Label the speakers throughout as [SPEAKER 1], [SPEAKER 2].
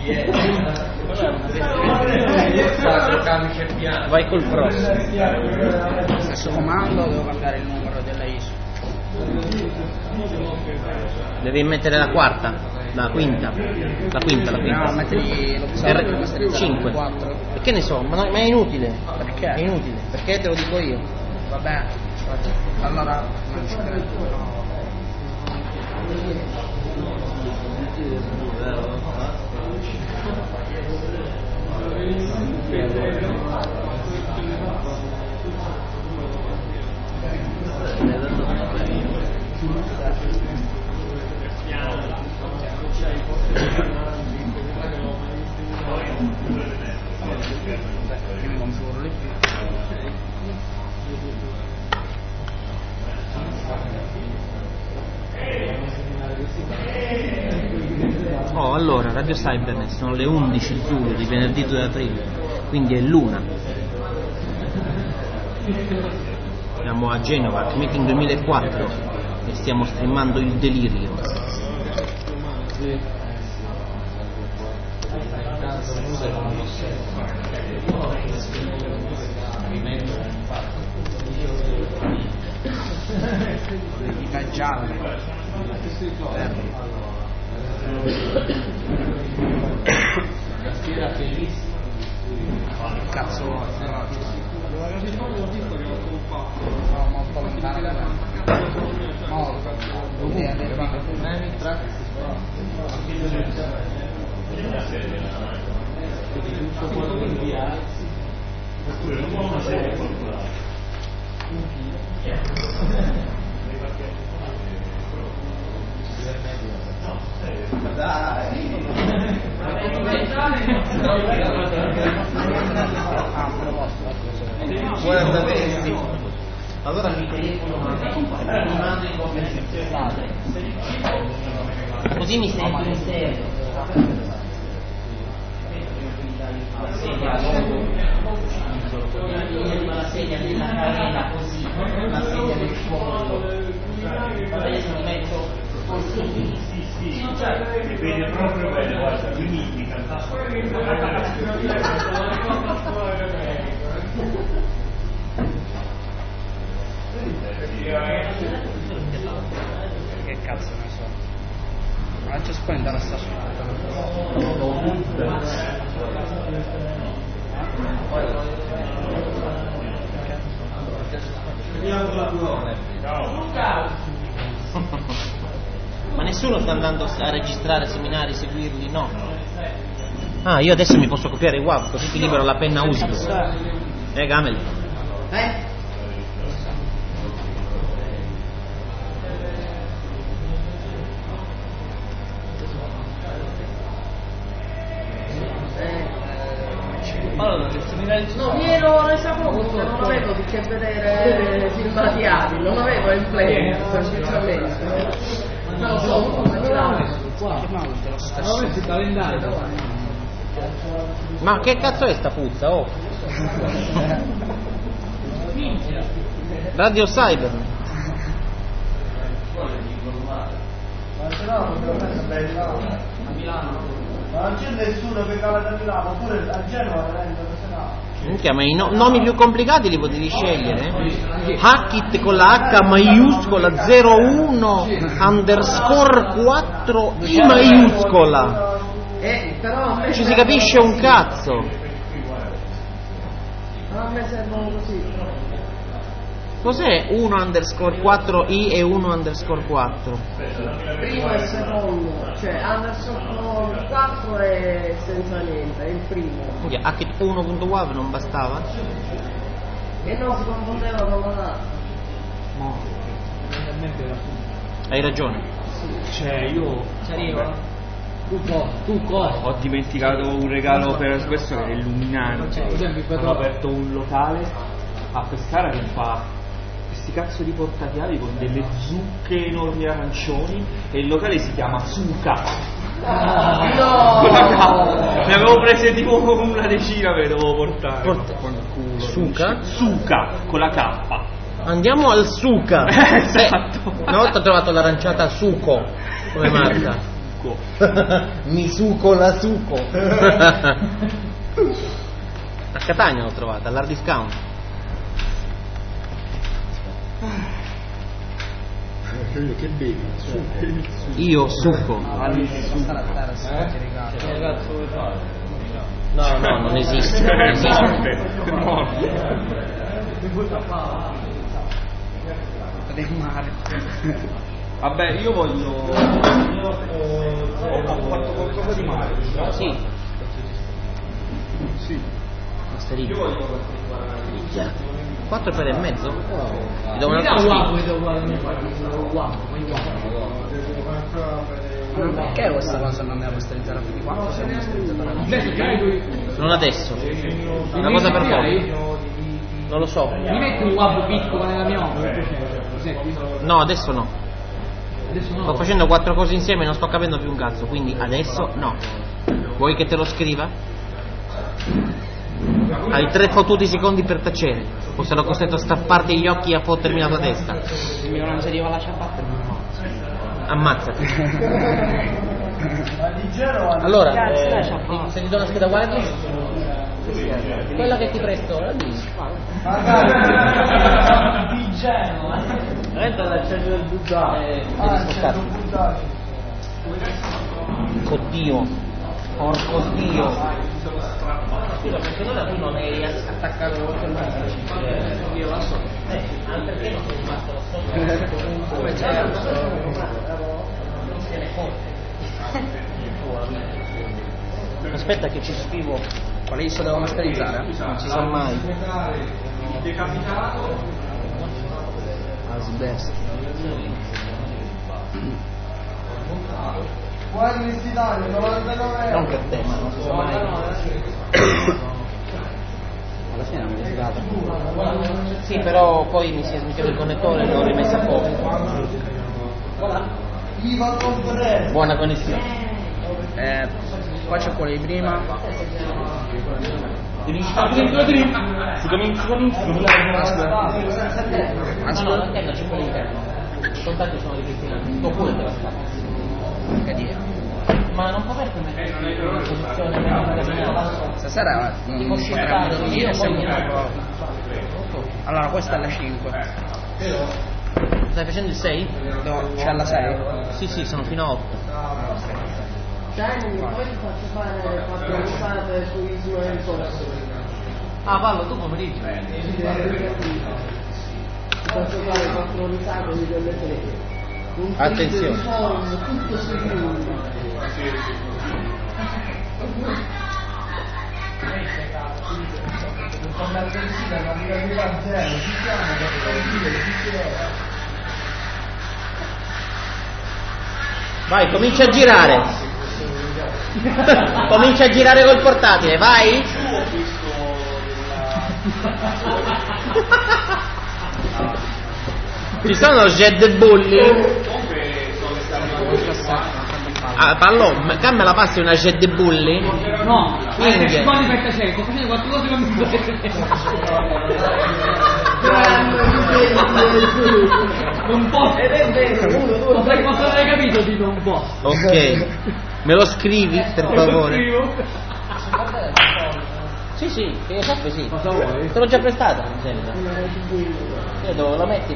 [SPEAKER 1] Vai col prossimo.
[SPEAKER 2] Stesso comando, devo cambiare il numero della ISO.
[SPEAKER 1] Devi mettere la quarta, la quinta.
[SPEAKER 2] No, metti l'opzione
[SPEAKER 1] 5.
[SPEAKER 2] 4.
[SPEAKER 1] Che ne so, ma è inutile.
[SPEAKER 2] Perché?
[SPEAKER 1] È inutile, perché te lo dico io.
[SPEAKER 2] Vabbè, allora non ci credo.
[SPEAKER 1] Oh, allora, Radio Cybernet sono le 11 Zulu di venerdì 2 aprile, quindi è l'una. Siamo a Genova, Meeting 2004 e stiamo streamando il delirio.
[SPEAKER 2] Politica gialla. Cazzo vuoi? No, molto lontano da me. Molto.
[SPEAKER 1] Guarda questi. Allora mi telefono, mi mando in conversazione. Così mi sento in serio. La sedia della carena così, la sedia del fondo. Adesso mi metto così. Sì, vede proprio bene, guarda, quindi mi
[SPEAKER 2] Che cazzo ne so. Ma c'è spenta la stazione.
[SPEAKER 1] Ma nessuno sta andando a registrare seminari, seguirli, no? Ah, io adesso mi posso copiare i WAV, così ti libero la penna usico. Gamel.
[SPEAKER 3] Allora, no, mi ero resa conto che non avevo di che vedere filmati AVI, non avevo il play, semplicemente. Non lo so, come
[SPEAKER 2] Avessi il
[SPEAKER 3] calendario.
[SPEAKER 1] Ma che cazzo è sta puzza, oh? Radio Cyber.
[SPEAKER 4] Ma non c'è nessuno che cala da Milano, oppure a Genova
[SPEAKER 1] Minchia, ma i nomi più complicati li potevi scegliere. Hackit con la H maiuscola 01 underscore 4 I maiuscola.
[SPEAKER 3] Però
[SPEAKER 1] Ci si capisce un cazzo.
[SPEAKER 3] a me servono così.
[SPEAKER 1] Cos'è 1 underscore 4 I e 1 underscore 4?
[SPEAKER 3] Primo e secondo, cioè underscore 4 è senza niente, è il primo.
[SPEAKER 1] Minchia, Hackit 1.wav non bastava?
[SPEAKER 3] E non si confondeva con la
[SPEAKER 1] No. Hai ragione.
[SPEAKER 4] Cioè io
[SPEAKER 2] Tu cosa?
[SPEAKER 4] ho dimenticato un regalo per questo che è illuminante. Ho aperto un locale a Pescara che fa questi cazzo di portachiavi con delle zucche enormi arancioni e il locale si chiama Suca.
[SPEAKER 3] No!
[SPEAKER 4] Ne avevo prese tipo una decina che dovevo portare.
[SPEAKER 1] Suca?
[SPEAKER 4] Suca con la K.
[SPEAKER 1] Andiamo al Suca.
[SPEAKER 4] Esatto.
[SPEAKER 1] Una volta ho trovato l'aranciata Suco come marca.
[SPEAKER 4] suco.
[SPEAKER 1] Mi suco la suco. A Catania l'ho trovata, all'Hard Discount.
[SPEAKER 2] Che bevi?
[SPEAKER 1] Io succo. No, non esiste. Non esiste.
[SPEAKER 4] Vabbè, io voglio. Ho fatto qualcosa di male.
[SPEAKER 1] Sì.
[SPEAKER 4] Sì.
[SPEAKER 1] Io
[SPEAKER 4] voglio
[SPEAKER 1] 4 per e mezzo? Ti do un altro schifo.
[SPEAKER 2] Perché questa cosa non è masterizzata più di 4? Se è masterizzata
[SPEAKER 1] Non adesso. Una cosa per poi. Non lo so.
[SPEAKER 2] mi metti un guapo piccolo nella mia opera?
[SPEAKER 1] No, adesso no. Sto facendo 4 cose insieme e non sto capendo più un cazzo, quindi adesso no. Vuoi che te lo scriva? Hai 3 fottuti secondi per tacere, o sarò costretto a strapparti gli occhi e a fottermi la tua testa.
[SPEAKER 2] Se non si arriva alla ciabatta
[SPEAKER 1] Ammazzati. Allora, se ti do una scheda uguale a te, quella che ti presto, la dici. Entra dal centro del buttare. Oddio, porco Dio. Scusa, perché non tu non eri attaccato oltre il io la so. Perché non sei rimasto lo sotto? Come c'è? Aspetta che ci scrivo.
[SPEAKER 2] Quale ISO devo masterizzare?
[SPEAKER 1] Non si sa mai.
[SPEAKER 2] Asbest.
[SPEAKER 1] Non per te, ma non si sa mai.
[SPEAKER 2] Alla fine non mi risultata.
[SPEAKER 1] Sì, però poi mi si è smesso il connettore e l'ho rimessa a poco. Buona connessione.
[SPEAKER 2] Qua c'è quello di prima.
[SPEAKER 1] Si comincia con il no, all'interno c'è quello interno. I contatti sono ripristinati. Oppure te la scappa.
[SPEAKER 2] Che dire?
[SPEAKER 1] Ma non può mettere in posizione magazinata.
[SPEAKER 2] Stasera
[SPEAKER 1] Tipo shiftare io poi
[SPEAKER 2] allora questa è la 5.
[SPEAKER 1] Stai facendo il 6?
[SPEAKER 2] No, c'è la 6?
[SPEAKER 1] Sì, sono fino a 8.
[SPEAKER 3] Dai, poi ti faccio fare 4 risate su Ismo e il corso.
[SPEAKER 1] Ah, Paolo, tu pomeriggio.
[SPEAKER 3] Ti faccio fare 4 risate di quelle 3.
[SPEAKER 1] Attenzione.
[SPEAKER 3] Tutto sicuro.
[SPEAKER 1] Vai, comincia a girare. Comincia a girare col portatile, vai. Ci sono jet bulli? Ah, Pallo, me la passi una jet bulli?
[SPEAKER 2] No,
[SPEAKER 1] Minchia.
[SPEAKER 2] secondi per tacere, sto facendo 4 cose con non posso. Ed è vero, posso aver capito di non posso.
[SPEAKER 1] Ok, me lo scrivi per favore? Sì, che io sappia sì.
[SPEAKER 2] Cosa vuoi?
[SPEAKER 1] Te l'ho già prestata, mi sembra. Io dove la metti?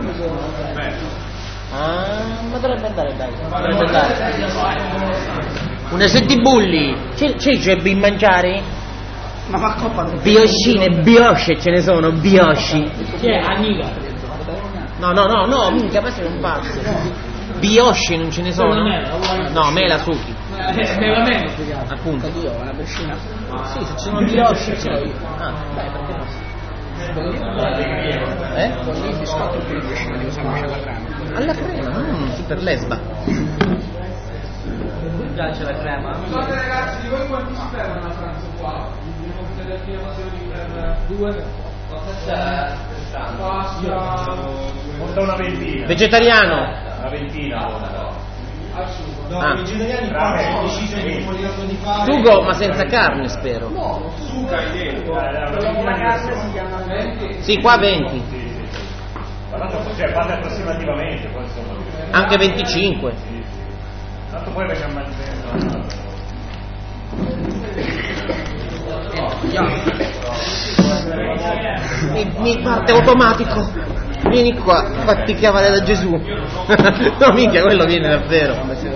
[SPEAKER 1] Ah, ma dovrebbe andare, dai. Dovrebbe andare. Una setti bulli. C'è ben mangiare?
[SPEAKER 2] Ma coppa
[SPEAKER 1] Bioscine, biosce ce ne sono, biosci.
[SPEAKER 2] C'è Amiga.
[SPEAKER 1] No, minchia, ma sei un pazzo. Biosci non ce ne sono? No, Melasuki.
[SPEAKER 2] Veramente spiegato.
[SPEAKER 1] Appunto.
[SPEAKER 2] Io, una piscina.
[SPEAKER 1] Sì, se ci sono biosci ce l'ho io. Ah, dai, perché no?
[SPEAKER 2] Con il biscotto più di piscina di usare la crema.
[SPEAKER 1] Alla crema, super lesba.
[SPEAKER 2] Mi piace la crema.
[SPEAKER 5] Scusate ragazzi, di voi quanti si fermano a pranzo qua? Due. Pasta.
[SPEAKER 6] Monta una ventina.
[SPEAKER 1] Vegetariano.
[SPEAKER 6] Una ventina.
[SPEAKER 5] No,
[SPEAKER 1] Ah.
[SPEAKER 5] i vegetariani qua sono decisi che vogliono di fare.
[SPEAKER 1] Sugo ma senza carne, spero.
[SPEAKER 5] No, suca hai detto.
[SPEAKER 3] La carne si chiama 20.
[SPEAKER 1] Sì, qua 20.
[SPEAKER 6] Cioè fate approssimativamente, poi insomma.
[SPEAKER 1] Anche 25.
[SPEAKER 6] Tanto poi facciamo mantenere.
[SPEAKER 1] Mi parte automatico. Vieni qua, fatti chiamare da Gesù. No, minchia, quello viene davvero.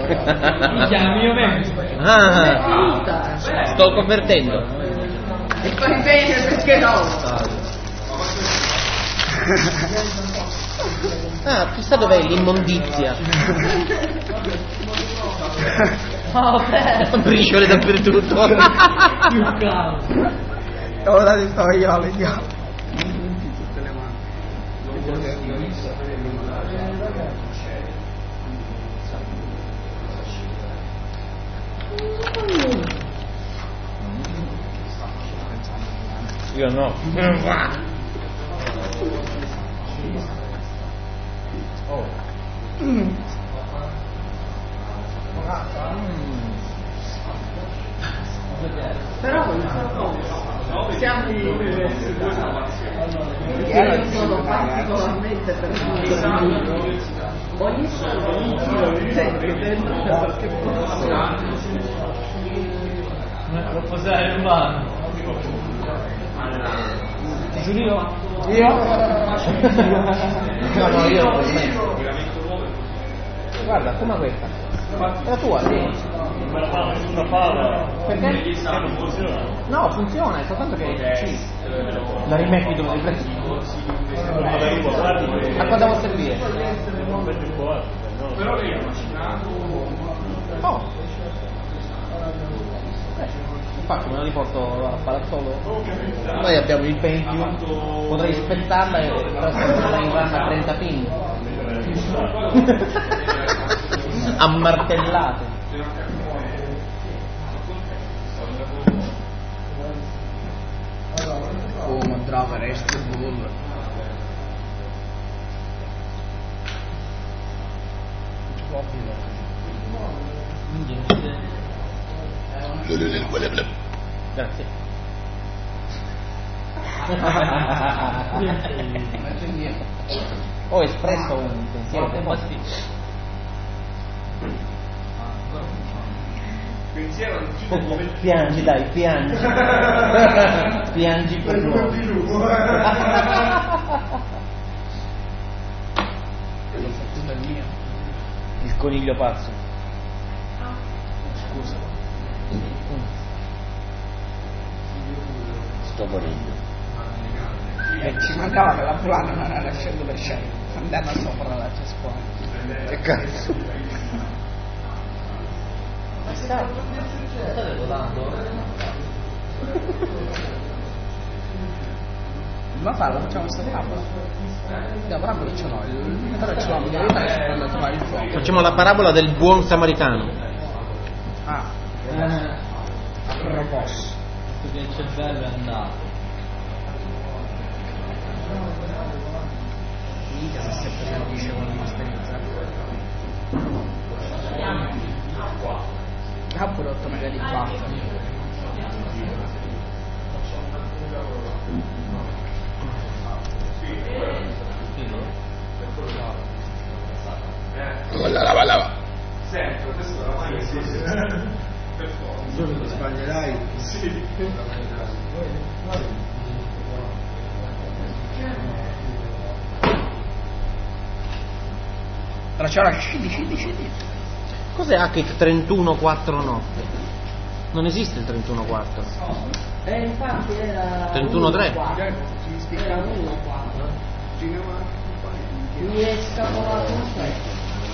[SPEAKER 1] Ah, sto convertendo.
[SPEAKER 3] E fai bene perché no?
[SPEAKER 1] Ah, chissà dov'è l'immondizia. Briciole dappertutto.
[SPEAKER 2] Ora ti sto io, le diamo.
[SPEAKER 1] Io no. Oh.
[SPEAKER 3] Però siamo in università. Io sono particolarmente per ogni solo un giro di gente dentro qualche posto.
[SPEAKER 6] Lo posare in mano.
[SPEAKER 1] Giulio?
[SPEAKER 2] Io?
[SPEAKER 1] No, io guarda, come questa? È la tua, sì.
[SPEAKER 6] Me la fa nessuna palla.
[SPEAKER 1] Perché?
[SPEAKER 6] Non funziona.
[SPEAKER 1] No, funziona, è soltanto che sì. La rimetti dove devi prendere. A cosa può servire? Oh. Infatti me la riporto al palazzolo. Noi abbiamo il Pentium, potrei spettarla e trasformarla in RAM a 30 pin. Ammartellate.
[SPEAKER 2] Oh, ma brava, resti bull.
[SPEAKER 1] Grazie. Ho espresso un pensiero. Piangi, dai, piangi. Piangi per noi. Il coniglio pazzo. Scusa. Sto morendo.
[SPEAKER 2] Ci mancava che la plana non era al 100%. Andava sopra la cespuana.
[SPEAKER 1] Che cazzo? State votando?
[SPEAKER 2] Ma farlo, facciamo questa parabola. La parabola ce l'ho, però ce l'ho la modalità che sto andando a trovare il fuoco.
[SPEAKER 1] Facciamo la parabola del buon samaritano.
[SPEAKER 2] Ah, a proposito.
[SPEAKER 6] Perché il cervello è andato.
[SPEAKER 2] Mica se sempre se lo dice con l'esperienza. Ha pure 8 mega di buffer.
[SPEAKER 7] Lava.
[SPEAKER 5] Senti, adesso la mano sì. Per forza.
[SPEAKER 7] Il giorno che sbaglierai.
[SPEAKER 5] Sì.
[SPEAKER 2] Tracciare scidi.
[SPEAKER 1] Cos'è Hackett 31.4 notte? Non esiste il 31.4.
[SPEAKER 3] Infatti era
[SPEAKER 1] 31.3.
[SPEAKER 3] Era 1-4. Mi è scapolato un 7.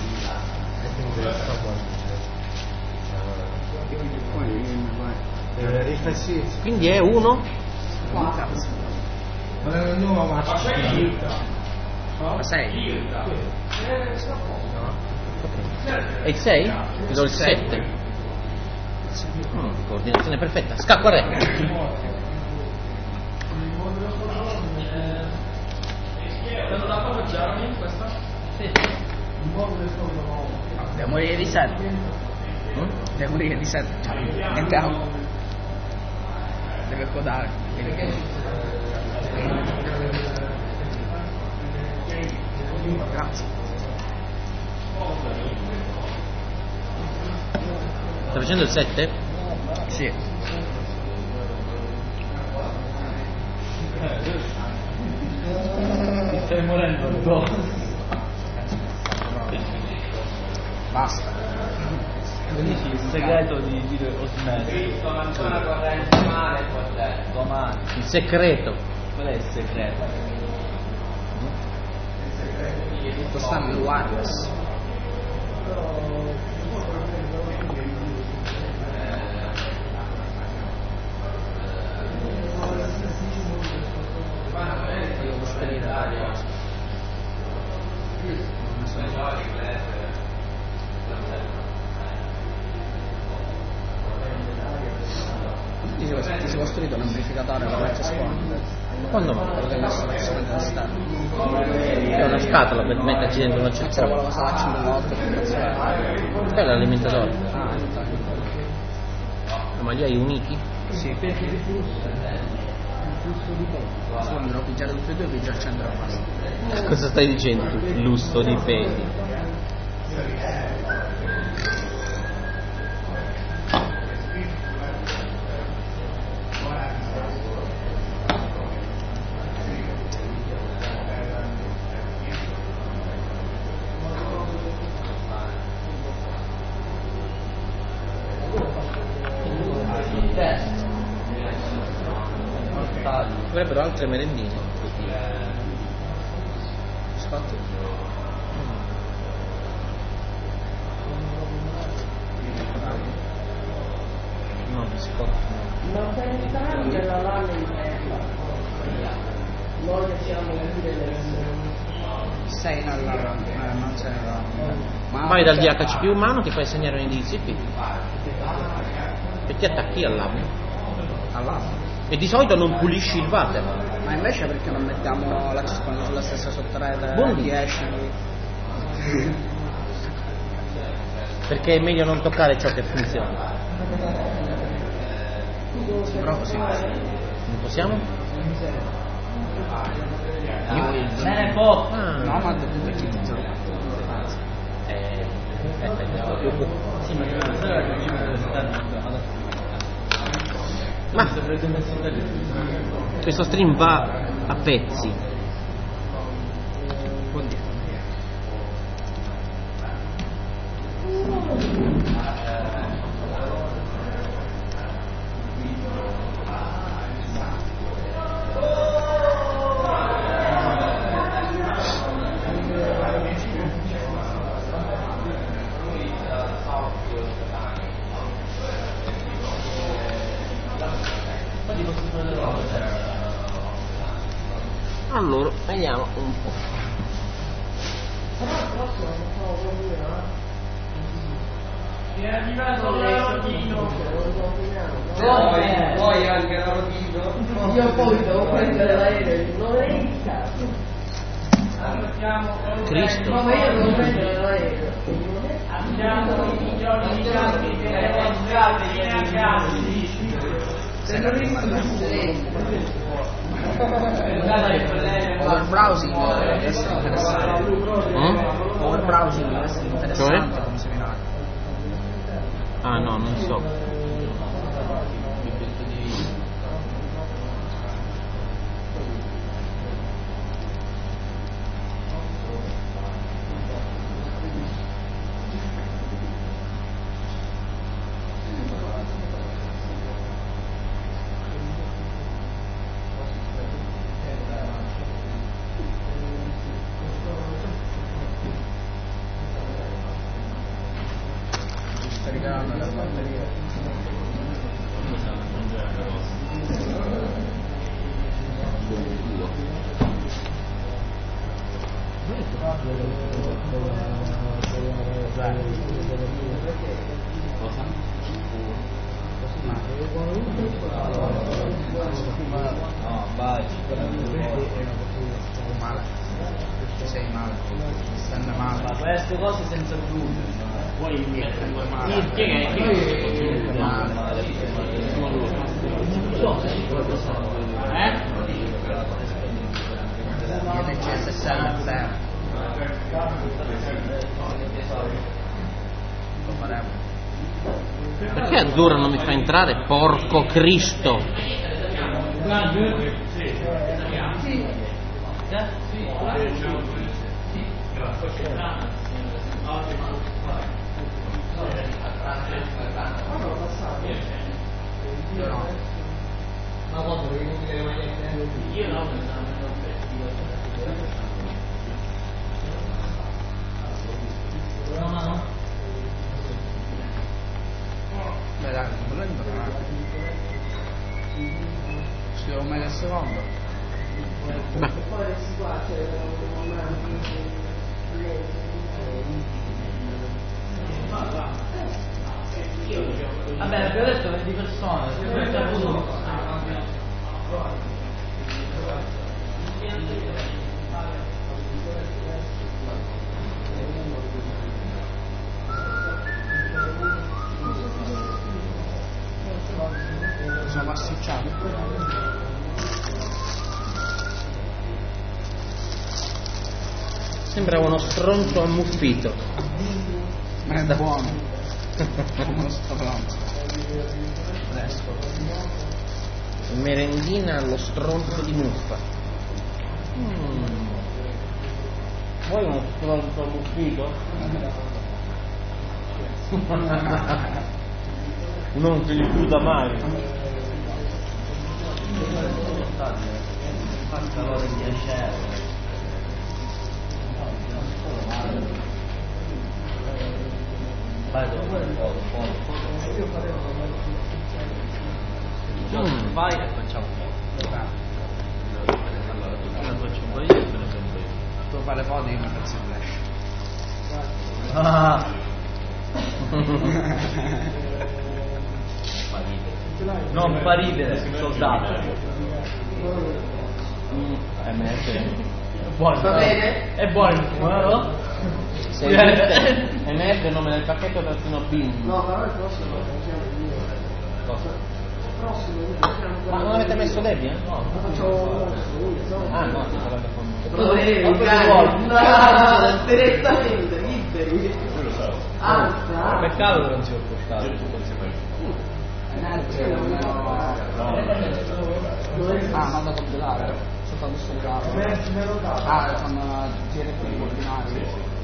[SPEAKER 1] Quindi è 1?
[SPEAKER 7] Ma era il nuovo
[SPEAKER 2] Ma 6?
[SPEAKER 1] E il 6? Ti do il 7. Coordinazione perfetta. Scacco a re.
[SPEAKER 2] Devo morire di sette. Devo morire di sette. Entriamo. Deve codare. Grazie.
[SPEAKER 1] Sta facendo il 7?
[SPEAKER 2] Sì.
[SPEAKER 6] Stai morendo addosso.
[SPEAKER 2] Basta.
[SPEAKER 6] Dici il segreto di video cosmetico. Domani.
[SPEAKER 1] Il segreto.
[SPEAKER 6] Qual è il segreto?
[SPEAKER 2] Tutto sta nel wireless. Devo spedire la cosa. Ti si è costruito un amplificatore per l'access point.
[SPEAKER 1] Quando mai?
[SPEAKER 2] Quello dell'installazione dell'esterno.
[SPEAKER 1] C'è una scatola per metterci dentro una
[SPEAKER 2] C'era
[SPEAKER 1] cesta.
[SPEAKER 2] quella cosa là 5 volte per cazzo.
[SPEAKER 1] Quello è l'alimentatore.
[SPEAKER 2] Ah, infatti.
[SPEAKER 1] Ma li hai uniti?
[SPEAKER 2] Sì. Se non me lo pigiare tutti e due, pigia il centro e basta.
[SPEAKER 1] Cosa stai dicendo tu? Lusso di peli. Avrebbero altre merendine.
[SPEAKER 2] Biscotti?
[SPEAKER 1] No, biscotti no.
[SPEAKER 3] Ma per entrambe la valle interna. Noi che siamo qui delle
[SPEAKER 2] Sei nella non c'è ma
[SPEAKER 1] Vai dal DHCP umano, ti fai segnare un indirizzo IP e ti attacchi all'AV.
[SPEAKER 2] all'altro.
[SPEAKER 1] E di solito non pulisci il water.
[SPEAKER 2] Ma invece perché non mettiamo l'access point sulla stessa sottorete
[SPEAKER 1] Buon
[SPEAKER 2] 10?
[SPEAKER 1] Perché è meglio non toccare ciò che funziona.
[SPEAKER 2] Si prova così.
[SPEAKER 1] Non possiamo?
[SPEAKER 6] Me ne può.
[SPEAKER 2] No, ma dove ci dico?
[SPEAKER 6] Sì, ma
[SPEAKER 1] Ma questo stream va a pezzi. Allora, vediamo un po'.
[SPEAKER 3] È arrivato l'orologino.
[SPEAKER 7] Poi anche l'orologino.
[SPEAKER 3] Io poi devo prendere l'aereo, non è il caso.
[SPEAKER 1] Cristo.
[SPEAKER 3] No, ma io devo prendere l'aereo. Abbiamo i giorni di campi che vieni a casa. Se non
[SPEAKER 2] Overbrowsing deve essere interessante. Overbrowsing deve essere interessante
[SPEAKER 1] Cioè?
[SPEAKER 2] come seminario.
[SPEAKER 1] Ah no, non so.
[SPEAKER 2] Caricando la batteria.
[SPEAKER 6] No, vai.
[SPEAKER 2] Male. Sei male. Stanno male.
[SPEAKER 6] Ma queste cose senza glutine. Poi
[SPEAKER 2] Male. NCSSL 0. Lo faremo.
[SPEAKER 1] verdura non mi fa entrare, porco Cristo.
[SPEAKER 7] Ma quando devi dire le magliette? Io no, no.
[SPEAKER 2] Beh dai, non lo imbrano. Ci devo mettere il secondo.
[SPEAKER 6] Vabbè, abbiamo detto 20 persone,
[SPEAKER 2] Sono massicciato.
[SPEAKER 1] Sembrava uno stronzo ammuffito.
[SPEAKER 2] Ma è buono. Uno stronzo. Fresco.
[SPEAKER 1] Merendina allo stronzo di muffa.
[SPEAKER 6] Vuoi uno stronzo ammuffito? Non ti rifiuta mai. Fa calore di piacere. Vai e facciamo
[SPEAKER 2] Devo fare foto e io mi faccio il flash.
[SPEAKER 6] Non fa ridere, soldato. Buono.
[SPEAKER 3] Va bene?
[SPEAKER 6] È buono il fumo, no?
[SPEAKER 1] Se esiste, emerge il nome del pacchetto trattino BIM.
[SPEAKER 3] No, però il prossimo lo facciamo io.
[SPEAKER 1] Cosa?
[SPEAKER 3] Il prossimo lo facciamo.
[SPEAKER 1] Ma non avete messo Debbie?
[SPEAKER 3] No, lo facciamo
[SPEAKER 1] Ah no, si sarebbe con
[SPEAKER 3] direttamente, liberi. Alza.
[SPEAKER 6] Peccato che non si è portato.
[SPEAKER 2] Ah, manda a compilare. Soltanto sul caso. Ah, fanno girare per i ordinari.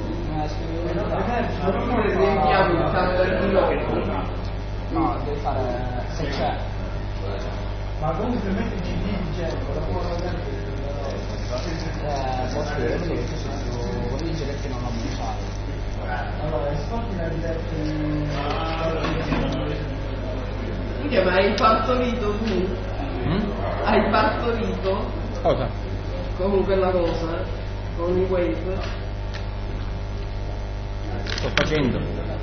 [SPEAKER 3] Riempiamo il campo del pilota.
[SPEAKER 2] No, devi fare se c'è.
[SPEAKER 7] Ma comunque metti CD dicendo la buona
[SPEAKER 2] Posso dire che ci sono più vigili che non l'hanno usato.
[SPEAKER 7] allora, ascolti la diretta.
[SPEAKER 3] Minchia, ma hai partorito tu? Hai partorito?
[SPEAKER 1] Cosa?
[SPEAKER 3] Comunque la cosa, con i wave.
[SPEAKER 1] Sto facendo.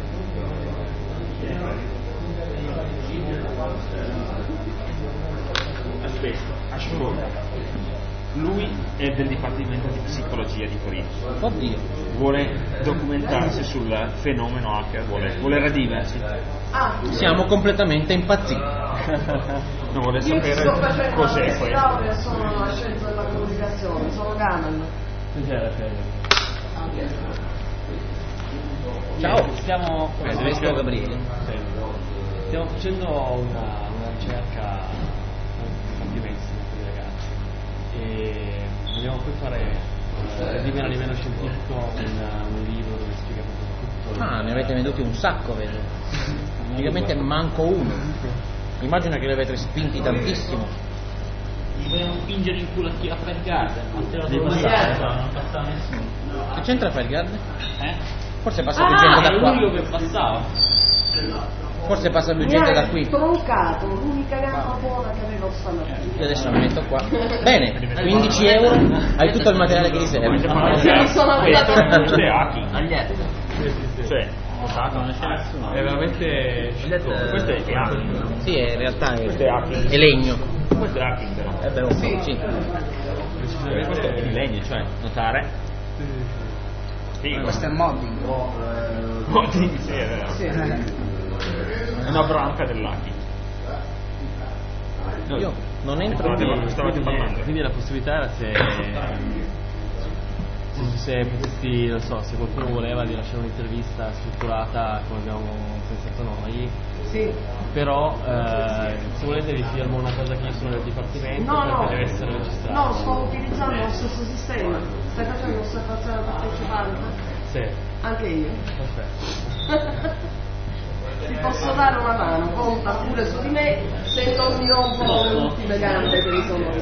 [SPEAKER 4] Aspetta, lui è del Dipartimento di Psicologia di Torino.
[SPEAKER 1] Oddio.
[SPEAKER 4] Vuole documentarsi sul fenomeno hacker, vuole rediversi.
[SPEAKER 3] Ah,
[SPEAKER 1] Siamo completamente impazziti.
[SPEAKER 4] Non vuole
[SPEAKER 3] io ci sto
[SPEAKER 4] sapere
[SPEAKER 3] facendo
[SPEAKER 4] cos'è
[SPEAKER 3] questi
[SPEAKER 4] questo.
[SPEAKER 3] laurea, sono la scienza della comunicazione, sono Canon.
[SPEAKER 1] Ciao.
[SPEAKER 6] Stiamo
[SPEAKER 1] Questo Gabriele.
[SPEAKER 6] Stiamo facendo una ricerca, complimenti a questi ragazzi, e vogliamo poi fare di meno scientifico un libro dove spiega tutto.
[SPEAKER 1] Ah, ne avete venduti un sacco, vedo. Praticamente manco uno. Immagino che li avete spinti tantissimo.
[SPEAKER 6] Gli vogliamo spingere in culo a chi a Felgarden, ma te lo
[SPEAKER 3] devo
[SPEAKER 6] devo
[SPEAKER 3] passare,
[SPEAKER 6] non passa nessuno.
[SPEAKER 1] Che c'entra Felgard?
[SPEAKER 6] Forse
[SPEAKER 1] passa più gente da
[SPEAKER 6] è
[SPEAKER 1] qua.
[SPEAKER 6] l'unico che passava.
[SPEAKER 1] Forse passa più
[SPEAKER 3] Mi
[SPEAKER 1] gente da
[SPEAKER 3] hai
[SPEAKER 1] qui.
[SPEAKER 3] stroncato l'unica gamba buona che avevo stamattina.
[SPEAKER 1] Io adesso mi metto qua. Bene, 15 euro, hai tutto il materiale che ti serve.
[SPEAKER 3] Mi sono
[SPEAKER 4] Questo
[SPEAKER 3] andata
[SPEAKER 4] è hacking.
[SPEAKER 6] Aglietto.
[SPEAKER 4] Cioè,
[SPEAKER 6] Non c'è nessuno. È veramente.
[SPEAKER 4] questo è hacking.
[SPEAKER 1] Sì, in realtà
[SPEAKER 4] Questo è hacking.
[SPEAKER 1] è legno.
[SPEAKER 4] Questo è hacking però.
[SPEAKER 1] Beh, un po', sì.
[SPEAKER 4] Questo è di legno, cioè, notare. Sì,
[SPEAKER 2] Questo è modding.
[SPEAKER 4] modding, sì, è vero.
[SPEAKER 2] Sì.
[SPEAKER 4] È una branca dell'hacking.
[SPEAKER 1] Io non entro più.
[SPEAKER 4] Stavate parlando.
[SPEAKER 6] Quindi la possibilità era se se potessi, non so, se qualcuno voleva di lasciare un'intervista strutturata come abbiamo pensato noi.
[SPEAKER 3] Sì.
[SPEAKER 6] Però se volete vi firmo una cosa che io sono del dipartimento perché deve essere registrata.
[SPEAKER 3] No, sto utilizzando lo stesso sistema. Stai facendo osservazione partecipante?
[SPEAKER 6] Sì.
[SPEAKER 3] Anche io.
[SPEAKER 6] Perfetto.
[SPEAKER 3] Ti posso dare una mano, conta pure su di me se non mi rompono le ultime gambe che mi sono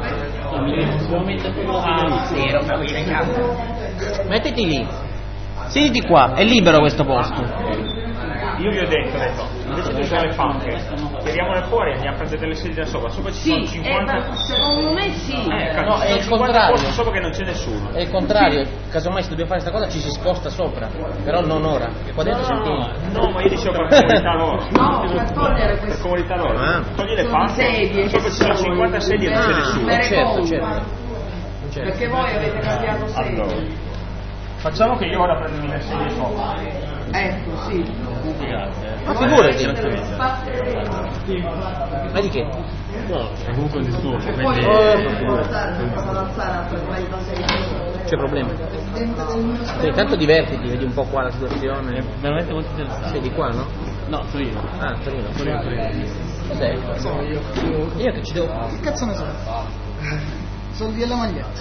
[SPEAKER 2] Sì, rompevo le gambe.
[SPEAKER 1] Mettiti lì. Siediti qua, è libero questo posto.
[SPEAKER 4] Io vi ho detto, invece di usare le panche, tiriamole fuori e andiamo a prendere le sedie da sopra. Sopra ci sono 50.
[SPEAKER 3] Secondo me sì.
[SPEAKER 1] No, è il
[SPEAKER 4] 50
[SPEAKER 1] contrario.
[SPEAKER 4] posti sopra che non c'è nessuno.
[SPEAKER 1] È il contrario, casomai se dobbiamo fare questa cosa ci si sposta sopra, però non ora, perché qua dentro sentiamo.
[SPEAKER 4] No, ma io dicevo per comodità loro.
[SPEAKER 3] No, per togliere
[SPEAKER 4] Per
[SPEAKER 3] questo.
[SPEAKER 4] comodità loro. Togli le
[SPEAKER 3] Sono
[SPEAKER 4] panche.
[SPEAKER 3] sedie
[SPEAKER 4] Sopra ci sono 50 sedie e non c'è nessuno.
[SPEAKER 1] certo.
[SPEAKER 3] Perché voi avete cambiato sedie.
[SPEAKER 4] Allora, facciamo che io ora prendo le sedie sopra.
[SPEAKER 3] Ecco, sì.
[SPEAKER 6] Grazie.
[SPEAKER 1] Ma figurati. Ma di che?
[SPEAKER 6] No, è comunque un discorso,
[SPEAKER 3] E poi
[SPEAKER 6] quindi
[SPEAKER 3] possono alzare altre 36
[SPEAKER 1] C'è problema. Intanto divertiti, vedi un po' qua la situazione.
[SPEAKER 6] è veramente molto interessante.
[SPEAKER 1] Sei di qua, no?
[SPEAKER 6] No, Torino.
[SPEAKER 1] Ah, Torino. Cos'è? Io che ci devo.
[SPEAKER 2] Che cazzo ne so? Soldi della maglietta.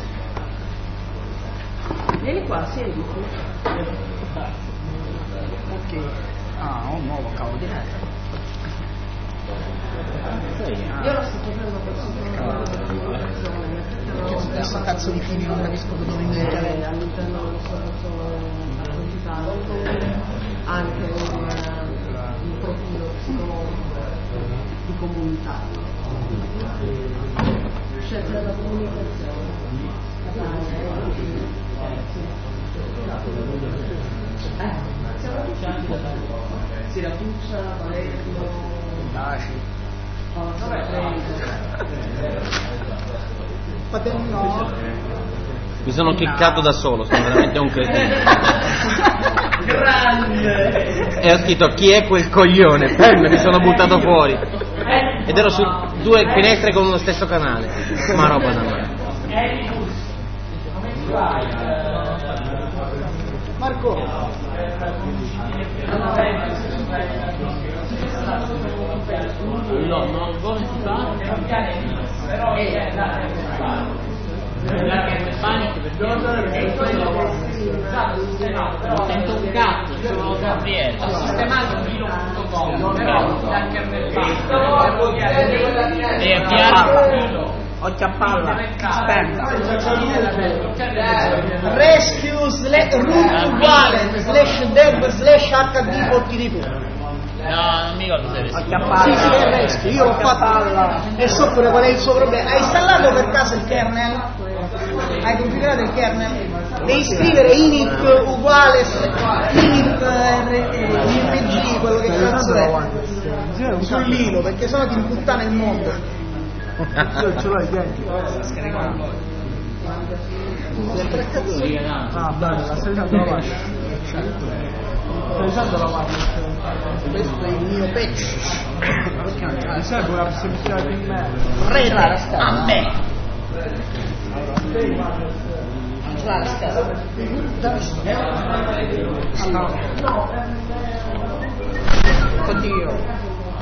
[SPEAKER 3] Vieni qua, siediti.
[SPEAKER 2] Ok. Ah, un nuovo cavo di letto.
[SPEAKER 3] Io lo sto facendo per
[SPEAKER 2] Che su questo cazzo di fili non capisco dove mi mette.
[SPEAKER 3] all'interno dell'osservatorio digitale anche un profilo psicologico di comunità. Scelta della comunicazione. Siracusa, Palermo,
[SPEAKER 2] No.
[SPEAKER 1] Mi sono chiccato da solo, sono veramente un cretino.
[SPEAKER 3] grande.
[SPEAKER 1] E ho scritto chi è quel coglione? Mi sono buttato fuori. Ed ero su 2 finestre con lo stesso canale. Ma roba da me.
[SPEAKER 2] Marco.
[SPEAKER 6] No, non come si fa? Panico perché non sento un cazzo, sono Gabriele. Ho sistemato un filo.com, però da kernel e piano
[SPEAKER 2] Occhio a palla, spenta.
[SPEAKER 8] Rescue root uguale /dev/hd porti di tu.
[SPEAKER 6] No, non mi ricordo se
[SPEAKER 2] Occhio a palla.
[SPEAKER 8] Sì, sì, è rescue, io l'ho fatto e so pure qual è il suo problema. Hai installato per caso il kernel? Hai configurato il kernel? Devi scrivere init uguale init img, quello che cazzo è, sull'ilo, perché sennò ti imputtana il mondo.
[SPEAKER 2] Ce l'ho identico. Ah, bella, stai usando la macchina. Stai usando la macchina.
[SPEAKER 8] Questo è il mio pezzo.
[SPEAKER 2] Mi serve una semplice di me.
[SPEAKER 8] Rete a me.
[SPEAKER 2] Oddio.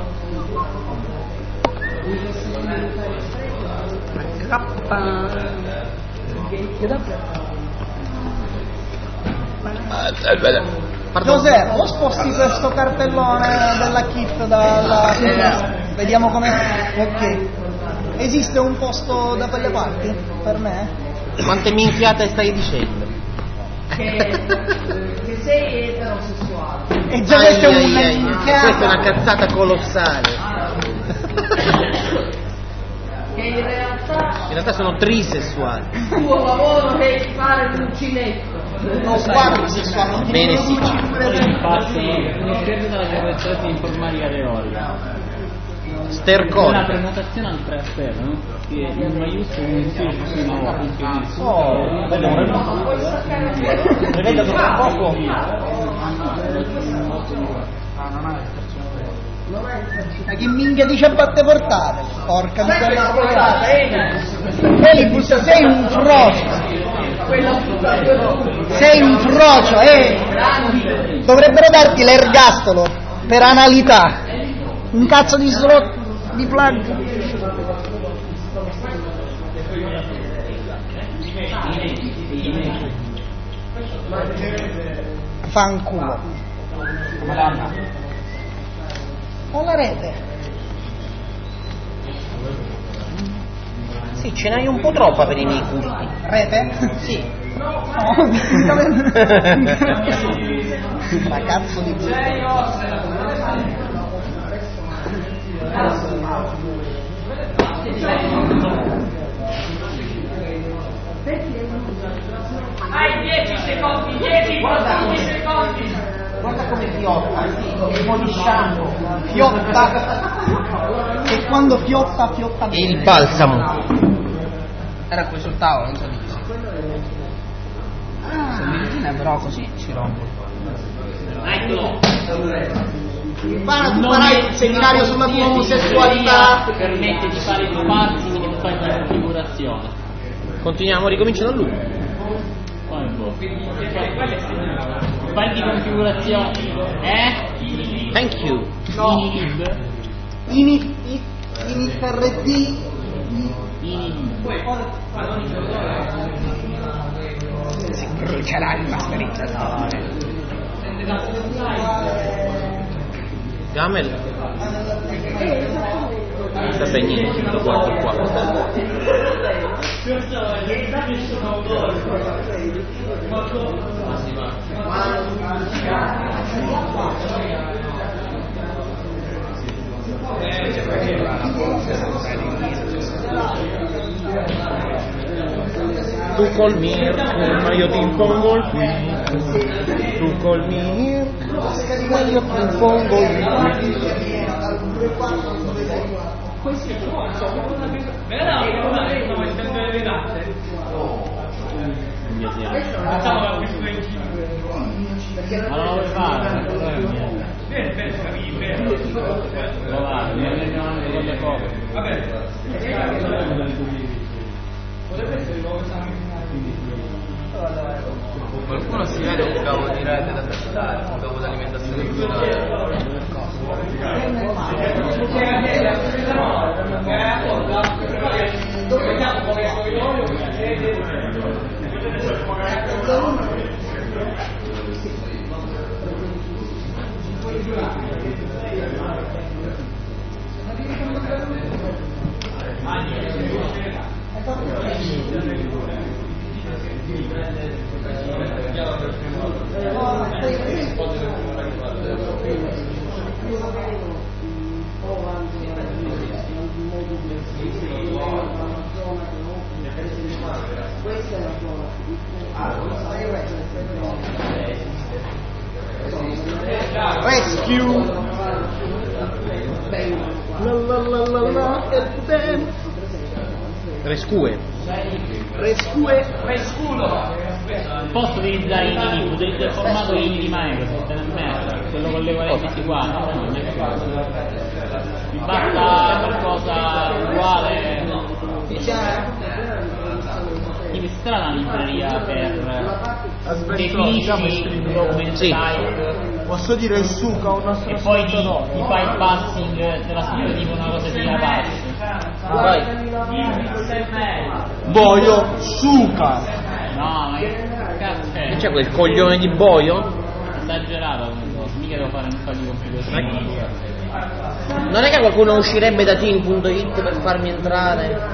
[SPEAKER 8] Cos'è? Lo sposti questo cartellone della kit dalla sinistra? Vediamo com'è. Ok. Esiste un posto da quelle parti? Per me?
[SPEAKER 1] Quante minchiate stai dicendo?
[SPEAKER 3] Che sei eterosessuale.
[SPEAKER 8] E già questa è una
[SPEAKER 1] Questa è
[SPEAKER 8] minchiata.
[SPEAKER 1] una cazzata colossale.
[SPEAKER 3] Che in realtà
[SPEAKER 1] sono trisessuali.
[SPEAKER 3] il tuo lavoro è fare l'uncinetto.
[SPEAKER 8] Non guardi sessuale, non ti
[SPEAKER 1] Bene, sì.
[SPEAKER 6] uno scherzo della correzione di informatica teorica. Una
[SPEAKER 1] Stercore.
[SPEAKER 6] prenotazione al 3 esterno, no? Che in maiuscolo un
[SPEAKER 1] Oh,
[SPEAKER 8] Prevede tra poco. Ma che minchia di ciabatte portate? Porca di quella. Elibus, sei un frocio. Sei un frocio, dovrebbero darti l'ergastolo per analità. Un cazzo di slot di plug. Fanculo. Ho la rete.
[SPEAKER 1] Sì, ce n'hai un po' troppa per i miei gusti.
[SPEAKER 8] Rete?
[SPEAKER 1] Sì.
[SPEAKER 8] No, ma cazzo di
[SPEAKER 2] Hai 10 secondi, 10 secondi.
[SPEAKER 8] Guarda come fiotta, è molisciando. Fiotta. E quando fiotta
[SPEAKER 1] E il balsamo.
[SPEAKER 2] Era qui sul tavolo, non so di chi sia. Se mi vicina però così si rompe.
[SPEAKER 8] Guarda, tu farai il seminario sulla tua omosessualità.
[SPEAKER 9] Permette di fare due passi che fai una configurazione.
[SPEAKER 1] Continuiamo, ricomincia da lui.
[SPEAKER 9] Fai di configurazione.
[SPEAKER 1] Thank you.
[SPEAKER 8] No. Init RD.
[SPEAKER 2] Si brucerà il masterizzatore.
[SPEAKER 1] Gamel. Vabbè, niente, lo guardo qua. Tu col Mirk, ma io ti impongo il qui. Tu col Mirk, ma io ti impongo il qui.
[SPEAKER 9] Ma non lo vuoi fare? Lo va, mi vengono anche con le cose.
[SPEAKER 6] Qualcuno si vede un cavo di rete da testare, un cavo di alimentazione
[SPEAKER 8] Rescue.
[SPEAKER 1] Rescue.
[SPEAKER 9] Posso utilizzare INI, utilizzo il formato INI di Microsoft, è merda, quello con le valenti qua, non è cosa. Mi basta qualcosa uguale. Mi strana la libreria per definisci document type.
[SPEAKER 8] Posso dire il suca o
[SPEAKER 9] E poi ti fai il passing della scrittura tipo una cosa di Apache.
[SPEAKER 1] Vai.
[SPEAKER 8] Voglio suca.
[SPEAKER 9] No, ma che cazzo è?
[SPEAKER 1] Che c'è quel coglione di boio?
[SPEAKER 9] Esagerato come cosa, mica devo fare un po' di configurazione.
[SPEAKER 1] Non è che qualcuno uscirebbe da teen.it per farmi entrare?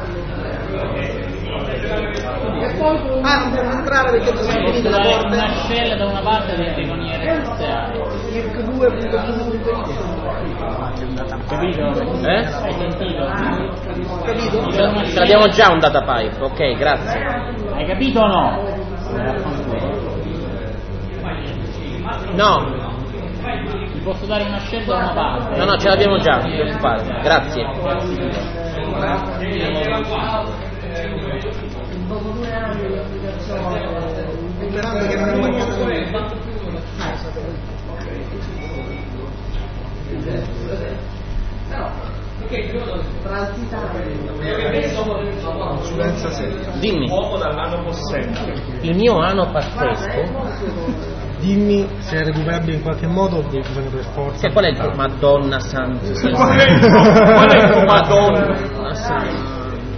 [SPEAKER 8] Non devo entrare perché ti sono finite le
[SPEAKER 9] Una
[SPEAKER 8] porte.
[SPEAKER 9] shell da una parte dentro con IRSA.
[SPEAKER 8] Irk 2.2.
[SPEAKER 9] Capito? Hai sentito?
[SPEAKER 8] Capito?
[SPEAKER 1] Ce l'abbiamo già un data pipe, ok, grazie.
[SPEAKER 9] Hai capito o no?
[SPEAKER 1] No,
[SPEAKER 9] Ti posso dare una shell da una parte.
[SPEAKER 1] no, ce l'abbiamo già, non ti preoccupare. Grazie.
[SPEAKER 3] Dopo 2 anni di applicazione,
[SPEAKER 8] Sperando che non è mancata nulla.
[SPEAKER 3] però
[SPEAKER 10] Consulenza seria.
[SPEAKER 1] Dimmi.
[SPEAKER 4] Uomo dall'anno possente.
[SPEAKER 1] Il mio anno pazzesco.
[SPEAKER 10] Dimmi se è recuperabile in qualche modo o bisogna per forza.
[SPEAKER 1] Cioè, qual è il tuo Madonna Santa?
[SPEAKER 4] Qual è il tuo
[SPEAKER 1] Madonna Santa?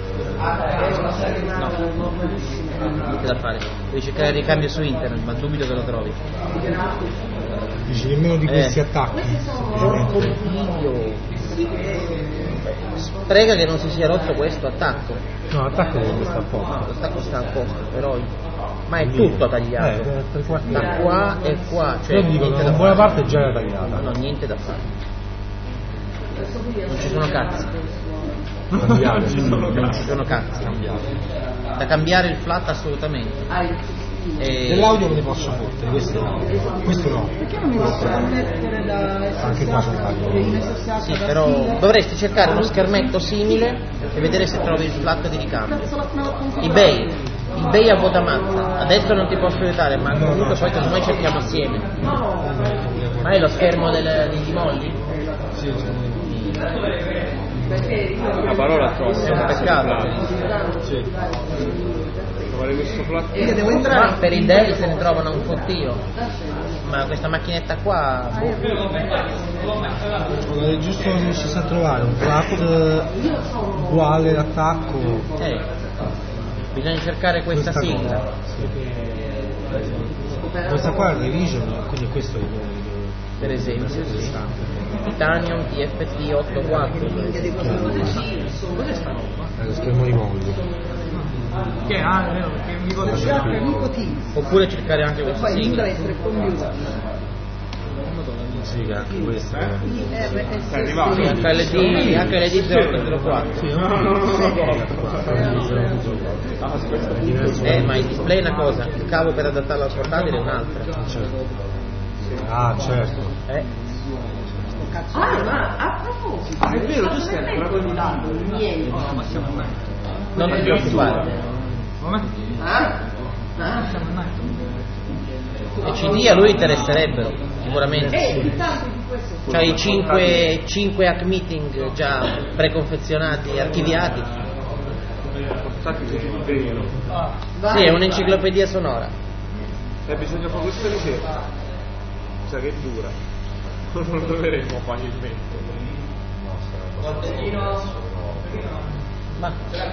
[SPEAKER 1] Niente da fare. Devi cercare il ricambio su internet, ma subito che lo trovi.
[SPEAKER 10] Dici nemmeno di questi attacchi.
[SPEAKER 1] Prega che non si sia rotto questo attacco.
[SPEAKER 10] No, l'attacco deve stare a posto.
[SPEAKER 1] L'attacco sta a posto, però. Ma è tutto tagliato. Da qua e qua. Cioè,
[SPEAKER 10] io dico che una buona parte già era tagliata.
[SPEAKER 1] No, niente da fare. Non ci sono cazzi. Non ci sono cazzi. Da cambiare il flat assolutamente.
[SPEAKER 10] Dell'audio me ne posso fottere, questo no.
[SPEAKER 8] Perché non mi posso connettere da
[SPEAKER 10] Anche qua sono tagliato.
[SPEAKER 1] Sì, però dovresti cercare uno schermetto simile e vedere se trovi il flat di ricambio. eBay a vuota matta. Adesso non ti posso aiutare, ma comunque poi noi cerchiamo assieme. Ma è lo schermo di Molly?
[SPEAKER 10] Sì.
[SPEAKER 4] La parola trovo.
[SPEAKER 1] È un peccato.
[SPEAKER 10] Sì.
[SPEAKER 4] Trovare questo flat.
[SPEAKER 8] Io devo entrare.
[SPEAKER 1] Ma per il Dell se ne trovano un fottio. Ma questa macchinetta qua.
[SPEAKER 10] È giusto che riuscisse a trovare un flat uguale l'attacco.
[SPEAKER 1] Bisogna cercare questa sigla.
[SPEAKER 10] Questa qua è il revision, quindi questo è
[SPEAKER 1] Per esempio, sì. Titanium TFT 84. Cos'è sta roba?
[SPEAKER 10] È lo schermo di Molly.
[SPEAKER 8] Che perché mi ricordo
[SPEAKER 1] Oppure cercare anche questa sigla.
[SPEAKER 10] Sì, anche questa è
[SPEAKER 1] arrivato. HLD 0804. Ma il display è una cosa, il cavo per adattarlo al portatile è un'altra.
[SPEAKER 10] Certo.
[SPEAKER 3] Ma a proposito,
[SPEAKER 4] È vero, tu stai ancora guardando.
[SPEAKER 3] niente.
[SPEAKER 1] Non ti preoccupare. E CD a lui interesserebbero, sicuramente. C'ha i 5 hack meeting già preconfezionati e archiviati. Sì, è un'enciclopedia sonora.
[SPEAKER 4] Bisogna fare questa ricerca. Sa che dura. Non lo troveremo facilmente.
[SPEAKER 1] Ma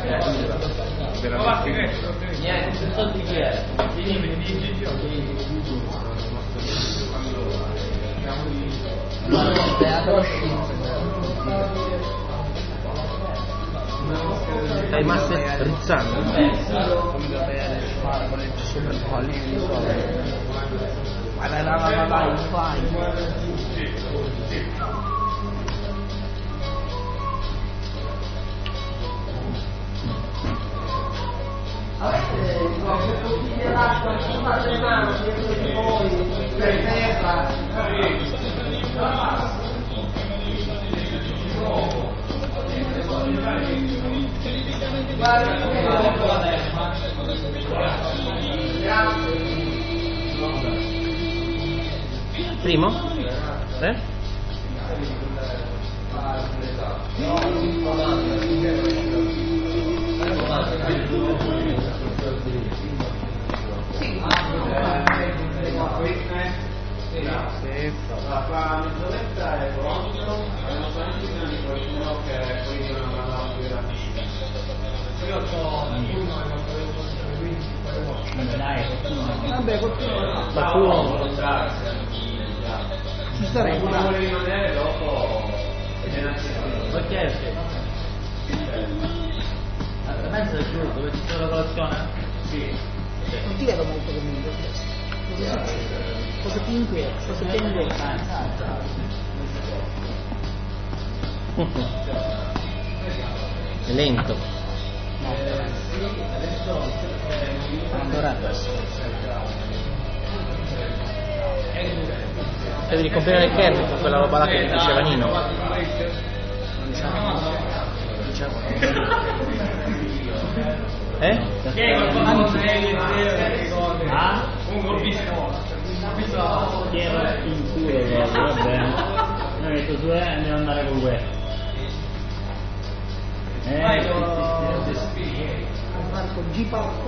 [SPEAKER 1] stai rimaste rizzando.
[SPEAKER 3] Bottiglie d'acqua, fate le mani dietro di voi, per terra.
[SPEAKER 1] Primo?
[SPEAKER 5] La mezz'oretta è pronto, hanno fatto di qualcuno che poi non ha mandato io ho uno e non sapevo conoscere, quindi
[SPEAKER 9] dai,
[SPEAKER 8] Vabbè,
[SPEAKER 1] Qualcuno
[SPEAKER 8] ci sarei.
[SPEAKER 5] uno vuole rimanere dopo
[SPEAKER 9] perché? Mezzo è giù, dove c'è la colazione? Sì.
[SPEAKER 8] Non ti vedo molto convinto di questo. Cosa ti inquieta? Cosa ti inquieta?
[SPEAKER 1] è lento. Devi ricomprare il kernel con quella roba là che ti diceva Nino.
[SPEAKER 9] Chiedo in culo, va bene. Ho detto tu andiamo ad andare con questo.
[SPEAKER 8] Marco G. Parco.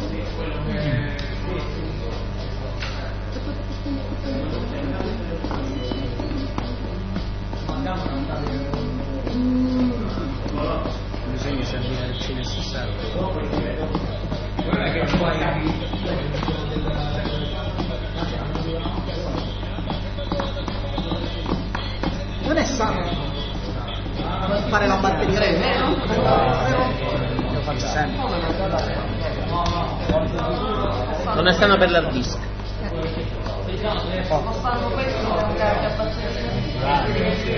[SPEAKER 2] Bisogna servire il cinese
[SPEAKER 8] Non è sano fare la batteria, no?
[SPEAKER 2] Lo faccio sempre.
[SPEAKER 1] Non è sano per l'hard disk.
[SPEAKER 3] Non fanno questo perché è abbastanza.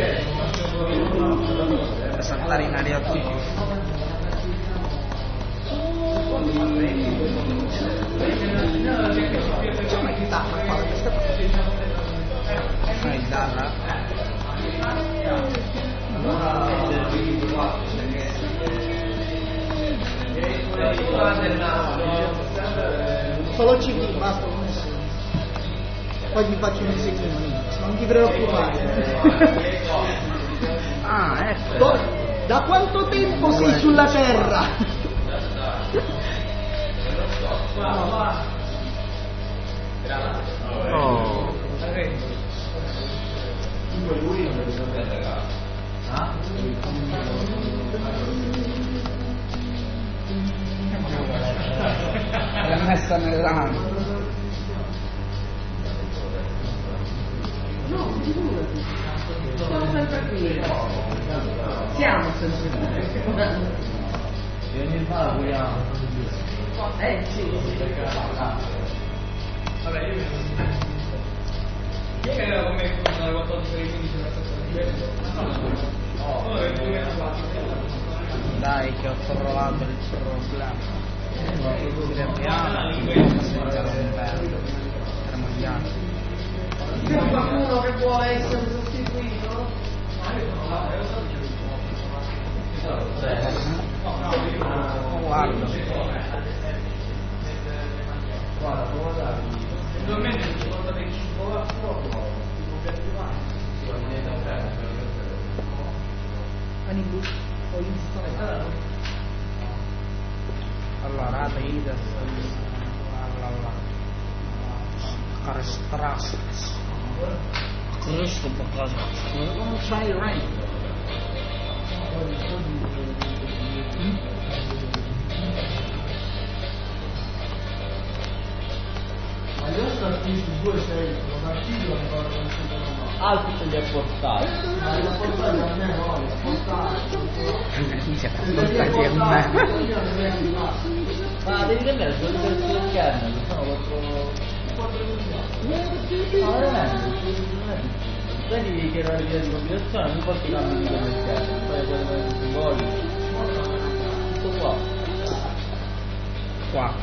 [SPEAKER 2] Per saltare in aria tutti.
[SPEAKER 8] C'è una chitarra qua, questa
[SPEAKER 2] Una chitarra.
[SPEAKER 8] solo CD, basta. Poi vi faccio un disegnino, non ti preoccupare.
[SPEAKER 2] Ah, ecco.
[SPEAKER 8] Da quanto tempo sei sulla Terra?
[SPEAKER 1] Oh.
[SPEAKER 2] L'ha messa nel ramo.
[SPEAKER 3] No, figurati. Siamo sempre qui. Siamo sempre qui.
[SPEAKER 9] Vieni qua, vogliamo.
[SPEAKER 3] Sì.
[SPEAKER 5] Vabbè, io credo come dalla 14 alle 15
[SPEAKER 2] Dai che ho trovato il problema. Tramogliato.
[SPEAKER 3] C'è qualcuno che vuole essere sostituito?
[SPEAKER 2] Guarda.
[SPEAKER 8] Anibus o installato.
[SPEAKER 2] Allora, aprite.
[SPEAKER 1] Questo per cosa?
[SPEAKER 8] Non c'hai il rank.
[SPEAKER 7] Ma io sto artisti 2-6, non artisti
[SPEAKER 9] Altri se li ha portati.
[SPEAKER 7] ma li ho portati a me, no, li ho portati.
[SPEAKER 2] Si è portati a me.
[SPEAKER 9] Ma devi cambiare il giorno del schermo, che sono 4. No, veramente. Vedi che era l'idea di combinazione, non porti cambi di quel schermo, poi quello simbolico. Tutto qua.
[SPEAKER 2] Qua.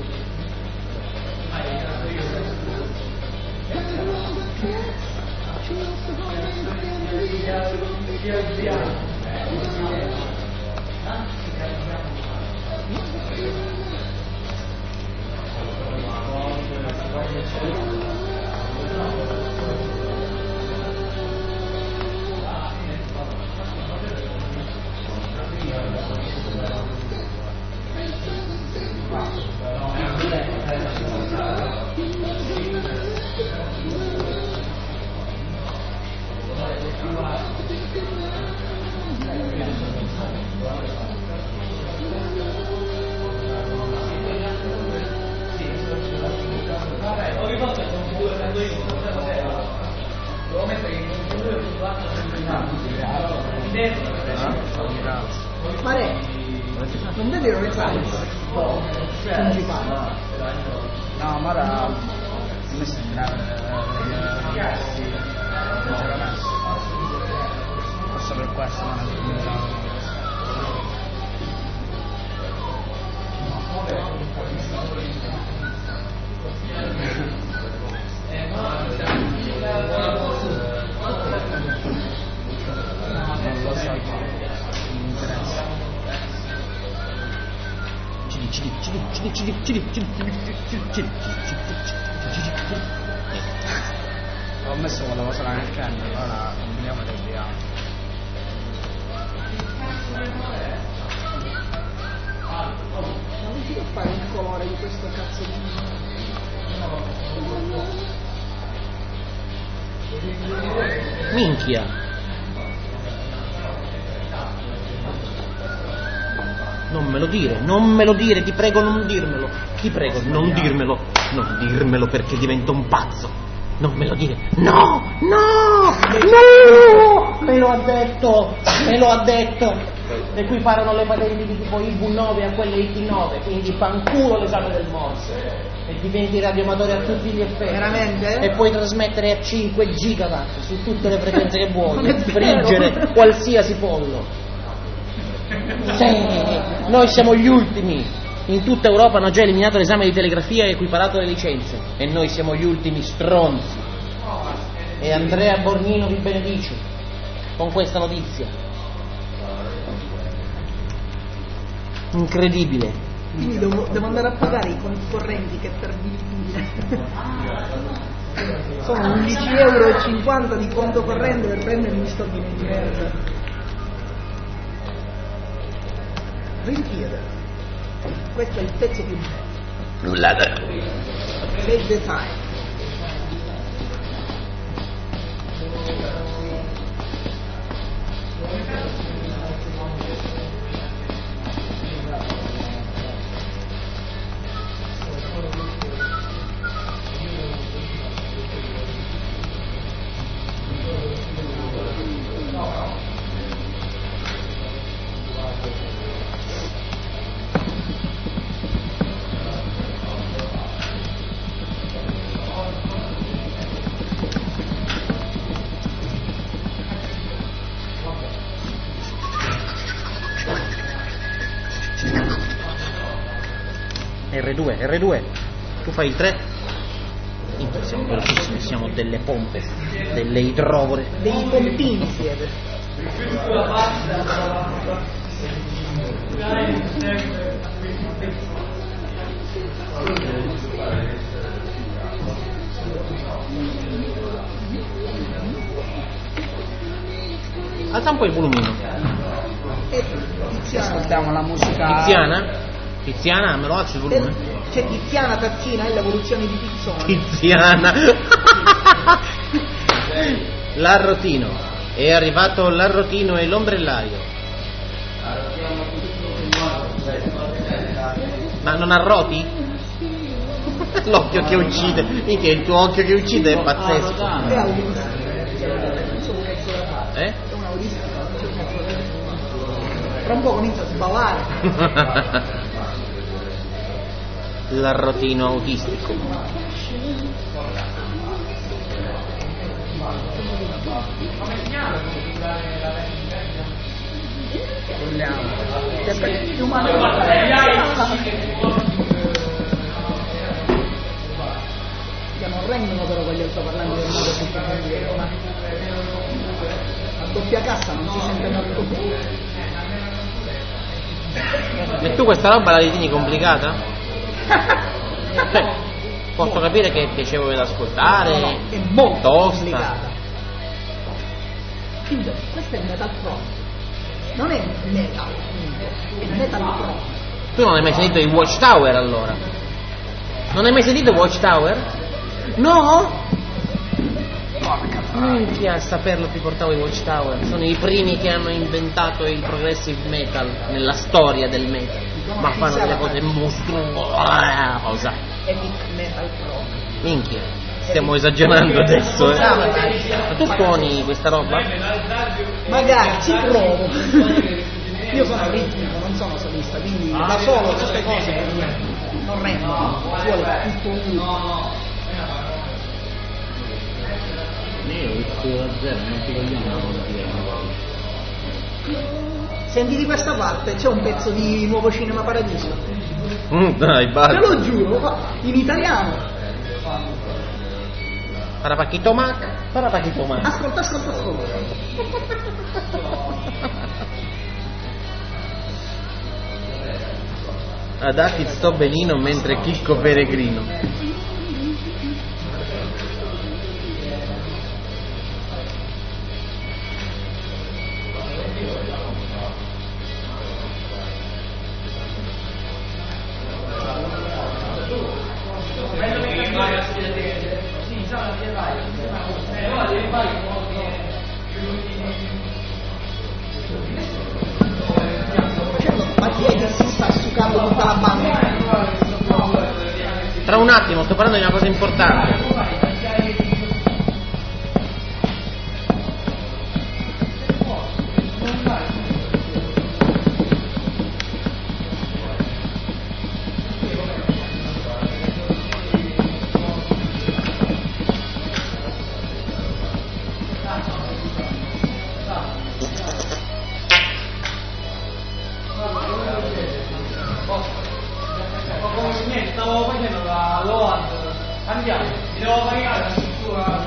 [SPEAKER 8] Mare, non vedi le size principali?
[SPEAKER 2] No, ma ora mi sembra ragazzi non c'era messo. Forse per questo non è più non lo so, non mi interessa. Ho messo quella cosa là nel canno, allora combiniamo e le abbiamo.
[SPEAKER 1] Minchia. Non me lo dire, ti prego non dirmelo. Ti prego, non dirmelo perché divento un pazzo. Non me lo dire. No! Me lo ha detto. Equiparano le patenti di tipo IV9 a quelle IT9, quindi fanculo l'esame del Morse. E diventi radioamatore a tutti gli effetti.
[SPEAKER 8] Veramente?
[SPEAKER 1] E puoi trasmettere a 5 gigawatt su tutte le frequenze che vuoi. Friggere qualsiasi pollo. Sì, noi siamo gli ultimi. In tutta Europa hanno già eliminato l'esame di telegrafia e equiparato le licenze. E noi siamo gli ultimi stronzi. E Andrea Borgnino vi benedice con questa notizia. Incredibile.
[SPEAKER 8] Quindi devo andare a pagare i concorrenti, che terribile. Sono 11,50 € di conto corrente per prendermi sto di merda. Richiede. Questo è il pezzo più bello. Bel design.
[SPEAKER 1] R2, tu fai il 3. Siamo velocissimi, siamo delle pompe, delle idrovore.
[SPEAKER 8] Dei pompini siete.
[SPEAKER 1] Alza un po' il volumino.
[SPEAKER 2] Ascoltiamo la musica.
[SPEAKER 1] Tiziana, me lo alzi il volume?
[SPEAKER 8] C'è Tiziana Tazzina, è l'evoluzione di Tizzone.
[SPEAKER 1] Tiziana. L'arrotino. È arrivato l'arrotino e l'ombrellaio. Ma non arroti? L'occhio che uccide. Minchia, il tuo occhio che uccide è pazzesco.
[SPEAKER 8] È autistica.
[SPEAKER 1] Eh?
[SPEAKER 8] È un autista. Tra un po' comincia a sbavare.
[SPEAKER 1] L'arrotino autistico.
[SPEAKER 8] Che non rendono però quelli che sto parlando del modo tutto così, ma a doppia cassa non si sente molto bene.
[SPEAKER 1] E tu questa roba la ritieni complicata? Posso capire che è piacevole da ascoltare,
[SPEAKER 8] No, è molto
[SPEAKER 1] tosta.
[SPEAKER 8] complicata. Quindi, questo è metal pro. Non è metal, è metal pro.
[SPEAKER 1] Tu non hai mai sentito i Watchtower allora? Non hai mai sentito i Watchtower? No? Minchia, a saperlo ti portavo i Watchtower. Sono i primi che hanno inventato il progressive metal nella storia del metal. Ma fanno delle cose mostruose.
[SPEAKER 8] È metal pro.
[SPEAKER 1] Minchia, stiamo esagerando adesso, eh. Ma tu suoni questa roba?
[SPEAKER 8] Magari ci provo. Io sono ritmico, non sono solista, quindi da solo queste cose non rendono. Ci vuole tutto uno.
[SPEAKER 9] Io ho visto da zero, non ti vogliamo
[SPEAKER 8] Senti di questa parte, c'è un pezzo di Nuovo Cinema Paradiso.
[SPEAKER 1] Dai,
[SPEAKER 8] Te
[SPEAKER 1] basta.
[SPEAKER 8] lo giuro, in italiano.
[SPEAKER 1] Parapachito Mac.
[SPEAKER 8] Ascolta.
[SPEAKER 1] Ad Achid sto benino mentre chicco peregrino. un attimo, sto parlando di una cosa importante.
[SPEAKER 7] Stavo facendo la load, andiamo, mi devo pagare la struttura,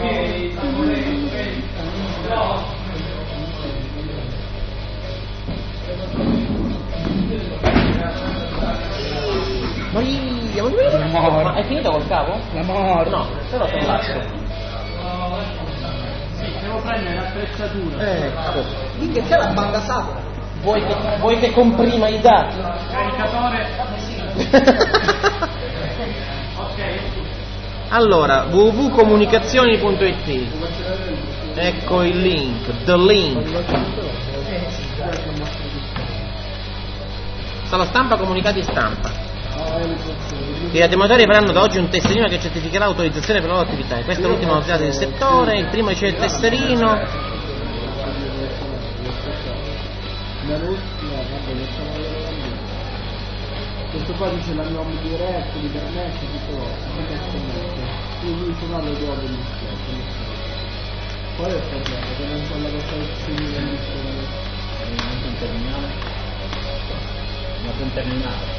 [SPEAKER 1] Ma hai finito col capo?
[SPEAKER 2] La morte.
[SPEAKER 1] No, però te lo lascio.
[SPEAKER 7] Sì, devo prendere l'attrezzatura.
[SPEAKER 1] Ecco.
[SPEAKER 8] Minchia, c'è la banda sacra.
[SPEAKER 1] Vuoi che comprima i dati?
[SPEAKER 7] Caricatore. Ok.
[SPEAKER 1] Allora, www.comunicazioni.it. Ecco il link, the link. Sala stampa, comunicati stampa. I radioamatori avranno da oggi un tesserino che certificherà l'autorizzazione per la loro attività. Questa è l'ultima novità del settore. Il primo c'è il tesserino.
[SPEAKER 2] Questo qua dice la nome diretto, di permesso, tutto quindi il suonato dopo qual è il problema? Che non c'è la cosa del segno non un terminale? Ma un terminale,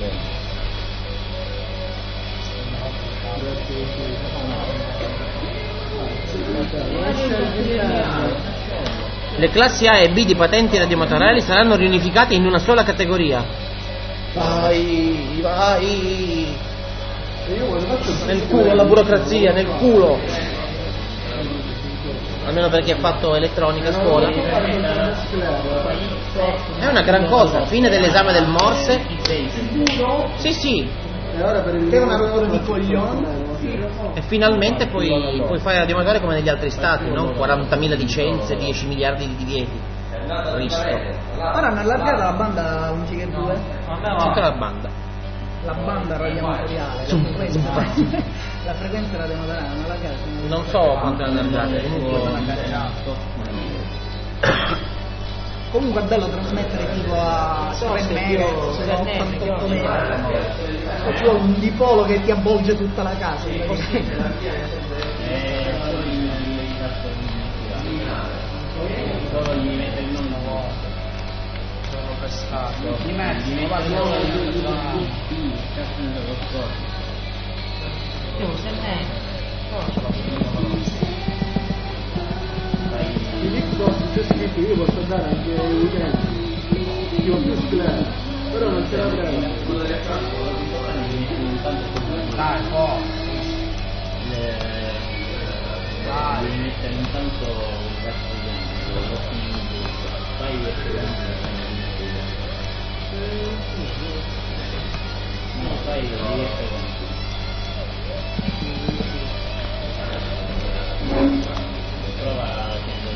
[SPEAKER 1] Le classi A e B di patenti radioamatoriali saranno riunificate in una sola categoria. Vai. Nel culo la burocrazia, nel culo. Almeno per chi ha fatto elettronica a scuola. È una gran cosa. Fine dell'esame del Morse. Sì.
[SPEAKER 8] Che è una roba di coglioni.
[SPEAKER 1] E finalmente puoi fare radioamatore come negli altri stati, no? 40.000 licenze, 10 miliardi di divieti. Cristo.
[SPEAKER 8] Ora hanno allargato la banda 11,2.
[SPEAKER 1] Tutta la banda.
[SPEAKER 8] La banda radioamatoriale. La frequenza radioamatoriale hanno allargato.
[SPEAKER 1] Non so quanto è allargata.
[SPEAKER 8] Comunque è bello trasmettere tipo a 3 MHz, 88 MHz. O ci vuole un dipolo che ti avvolge tutta la casa.
[SPEAKER 9] Solo gli mette il nome
[SPEAKER 2] sono prestato.
[SPEAKER 9] Gli metti, ma solo
[SPEAKER 2] c'è scritto, io posso dare anche i utenti, io più sclero, però non ce la prendo.
[SPEAKER 9] dai, devi mettere intanto un cazzo bianco, fai no, fai prova a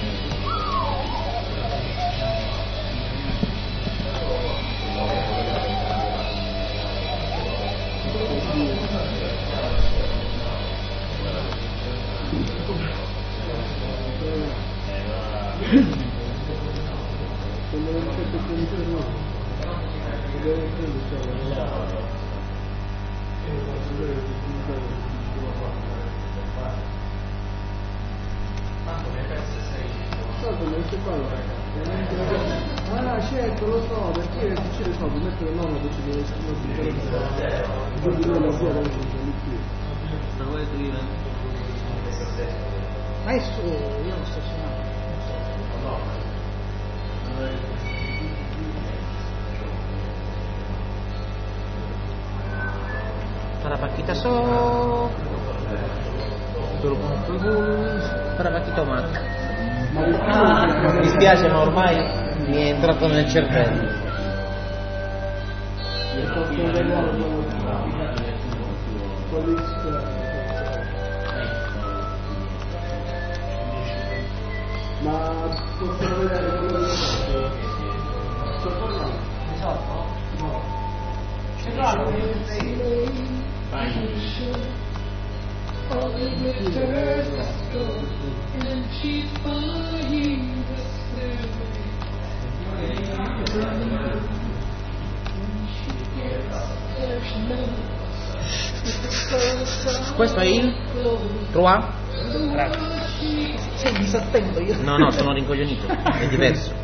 [SPEAKER 2] Ah certo, lo so, perché io ce le so, per mettere il nome ci deve essere quindi noi la sua non di più.
[SPEAKER 8] Adesso io non sto suonando.
[SPEAKER 1] Parapacchita so. Parapacchito Mac. Mi spiace ma ormai mi è entrato nel cervello.
[SPEAKER 2] Ma possiamo vedere quello che sto parlando?
[SPEAKER 7] Esatto? No.
[SPEAKER 1] Questo è il Trois?
[SPEAKER 8] Sei disattento io.
[SPEAKER 1] No, sono rincoglionito, è diverso.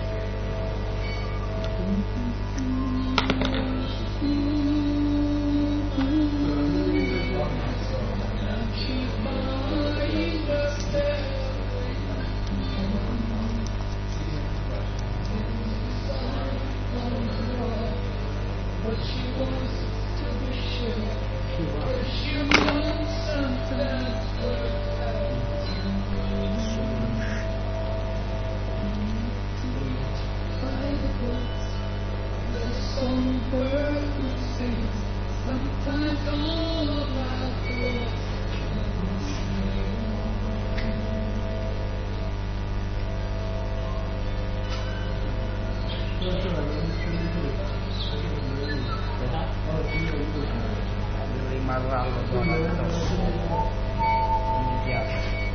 [SPEAKER 2] Rimarrà la zona addosso. Mi piace.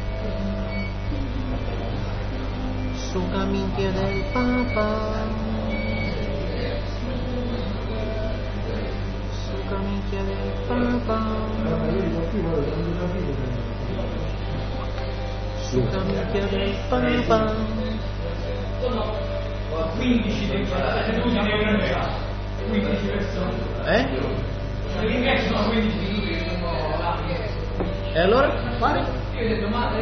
[SPEAKER 1] Suca minchia del Papa. Suca minchia del Papa. Suca minchia del Papa.
[SPEAKER 7] 15 seduti nei 15 persone.
[SPEAKER 1] Eh?
[SPEAKER 7] Sono 15 seduti che sono là.
[SPEAKER 1] E allora? Fare?
[SPEAKER 7] Io ho detto, ma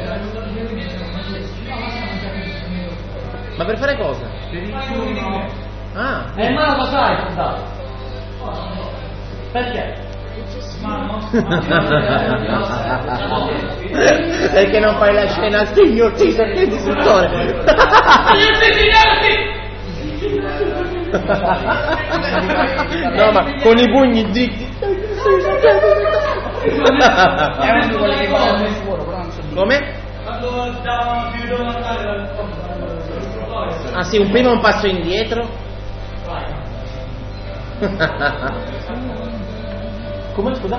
[SPEAKER 1] Ma per fare cosa? Ah,
[SPEAKER 7] ma lo sai, scusa. Perché?
[SPEAKER 1] Perché non fai la scena al signor Caesar che è il distruttore? No, ma con i pugni zitti.
[SPEAKER 2] È uno di quelli che vanno nel suolo, però non so dire.
[SPEAKER 1] Come? Ah sì, un primo un passo indietro. Come, scusa?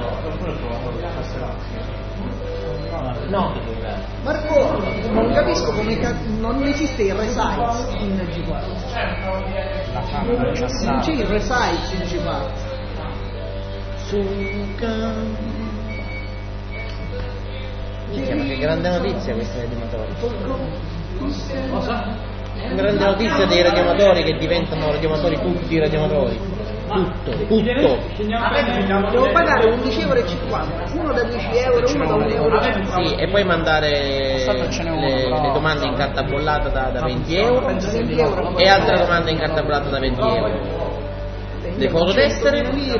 [SPEAKER 1] No.
[SPEAKER 8] Marco, non capisco come non esiste il resize in G4. Non c'è il resize in G4.
[SPEAKER 1] Minchia, ma che grande notizia questa dei radioamatori. Grande notizia dei radioamatori che diventano radioamatori tutti radioamatori. Tutto.
[SPEAKER 8] Devo pagare 11,50 €, uno da 10 €, uno da 1,50 €.
[SPEAKER 1] Sì, e poi mandare le domande in carta bollata da 20 € e altre domande in carta bollata da 20 €. Le fototessere?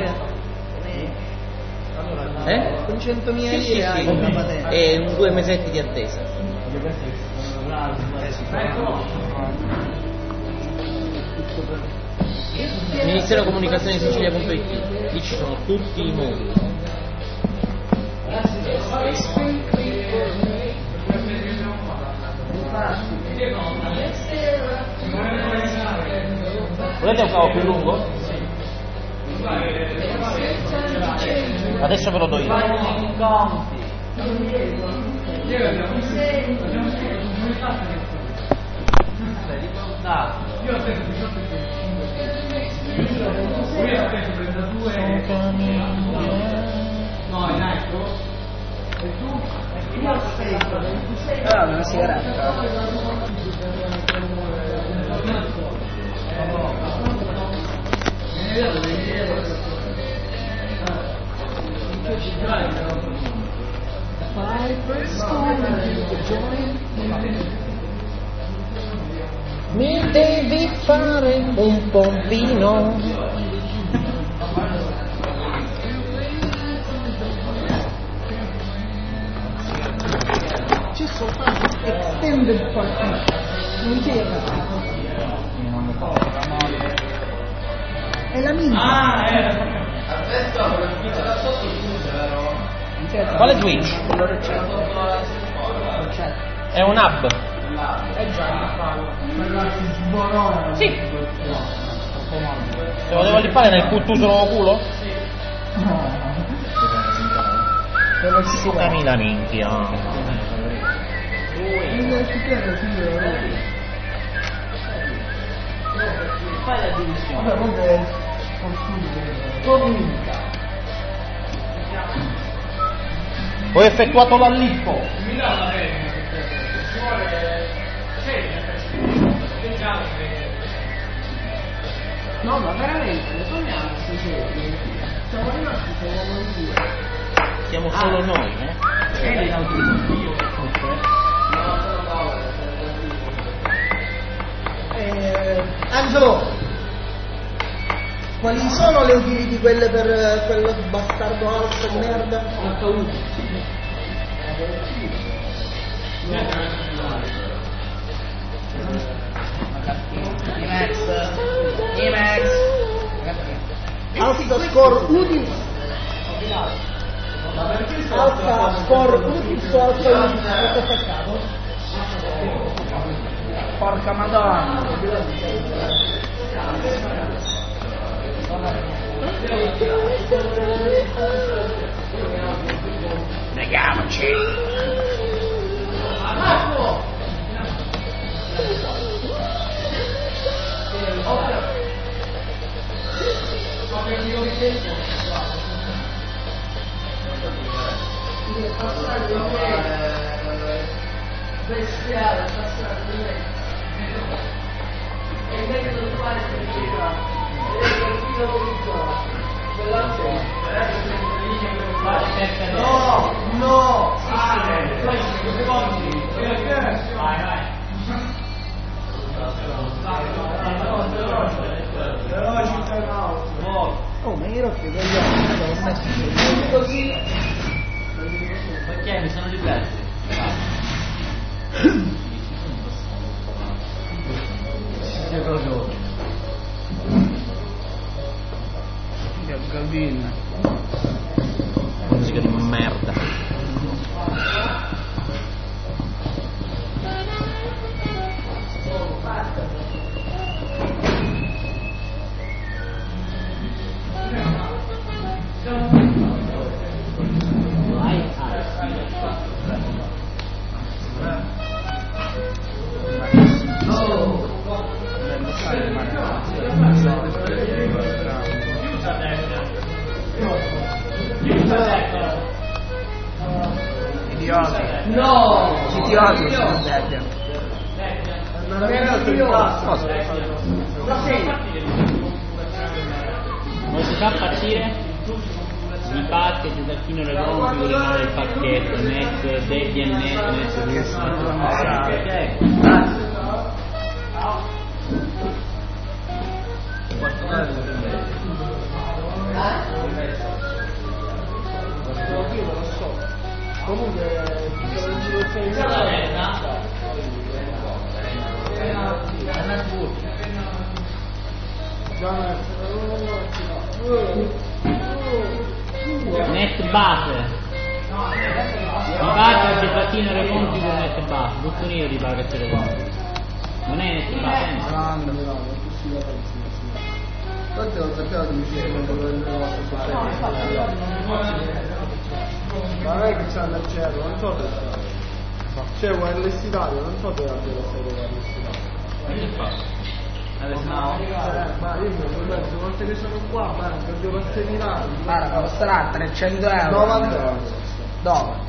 [SPEAKER 8] Con 100.000
[SPEAKER 1] Sì,
[SPEAKER 8] lire hai una patente.
[SPEAKER 1] e 2 mesetti di attesa. Ministero Comunicazione di Sicilia.it. Lì ci sono tutti i modi. Volete un cavo più lungo? Adesso ve lo do io.
[SPEAKER 2] Ah, una sigaretta.
[SPEAKER 1] Mi devi fare un pompino.
[SPEAKER 8] C'è soltanto extended partition. Non c'è il resize. È la minima.
[SPEAKER 1] Quale switch? È un hub. Sì. Se lo devo lippare nel cuttuso nuovo culo? Sucami minchia.
[SPEAKER 9] Fai la divisione.
[SPEAKER 1] Ho effettuato l'allippo.
[SPEAKER 3] No, ma veramente, le sogniamo queste serie. Siamo rimasti solo noi due.
[SPEAKER 1] Siamo solo noi,
[SPEAKER 8] Angelo, quali sono le utility quelle per quel bastardo alto di merda?
[SPEAKER 2] Emax.
[SPEAKER 8] Alta score utils. Alta score utils o alta utils?
[SPEAKER 2] Porca madonna. Neghiamoci.
[SPEAKER 3] Bestiale, e invece non fare no,
[SPEAKER 8] Oh, ma io che l'ho messo così.
[SPEAKER 9] Perché mi sono riflesso?
[SPEAKER 2] Gavin.
[SPEAKER 1] Musica di merda.
[SPEAKER 2] Idioti.
[SPEAKER 3] no,
[SPEAKER 2] Idioti sono dead.
[SPEAKER 3] non era idiota.
[SPEAKER 9] Non si fa partire i package da chi non le rompi con rinnovare il pacchetto net Debian net
[SPEAKER 2] Che sono
[SPEAKER 8] Comunque
[SPEAKER 9] net base i package da chi non le rompi con net base tutto io di package le rompi non è net base
[SPEAKER 8] quante volte sappiamo che mi ci sono
[SPEAKER 5] ma non è che c'è l'Arciero, non so se c'è wireless Italia, non so se abbia la serie wireless Italia. Ma io le volte che sono qua, ma devo seminare.
[SPEAKER 2] Guarda, costerà 300 euro.
[SPEAKER 5] 90 euro.
[SPEAKER 2] Dove?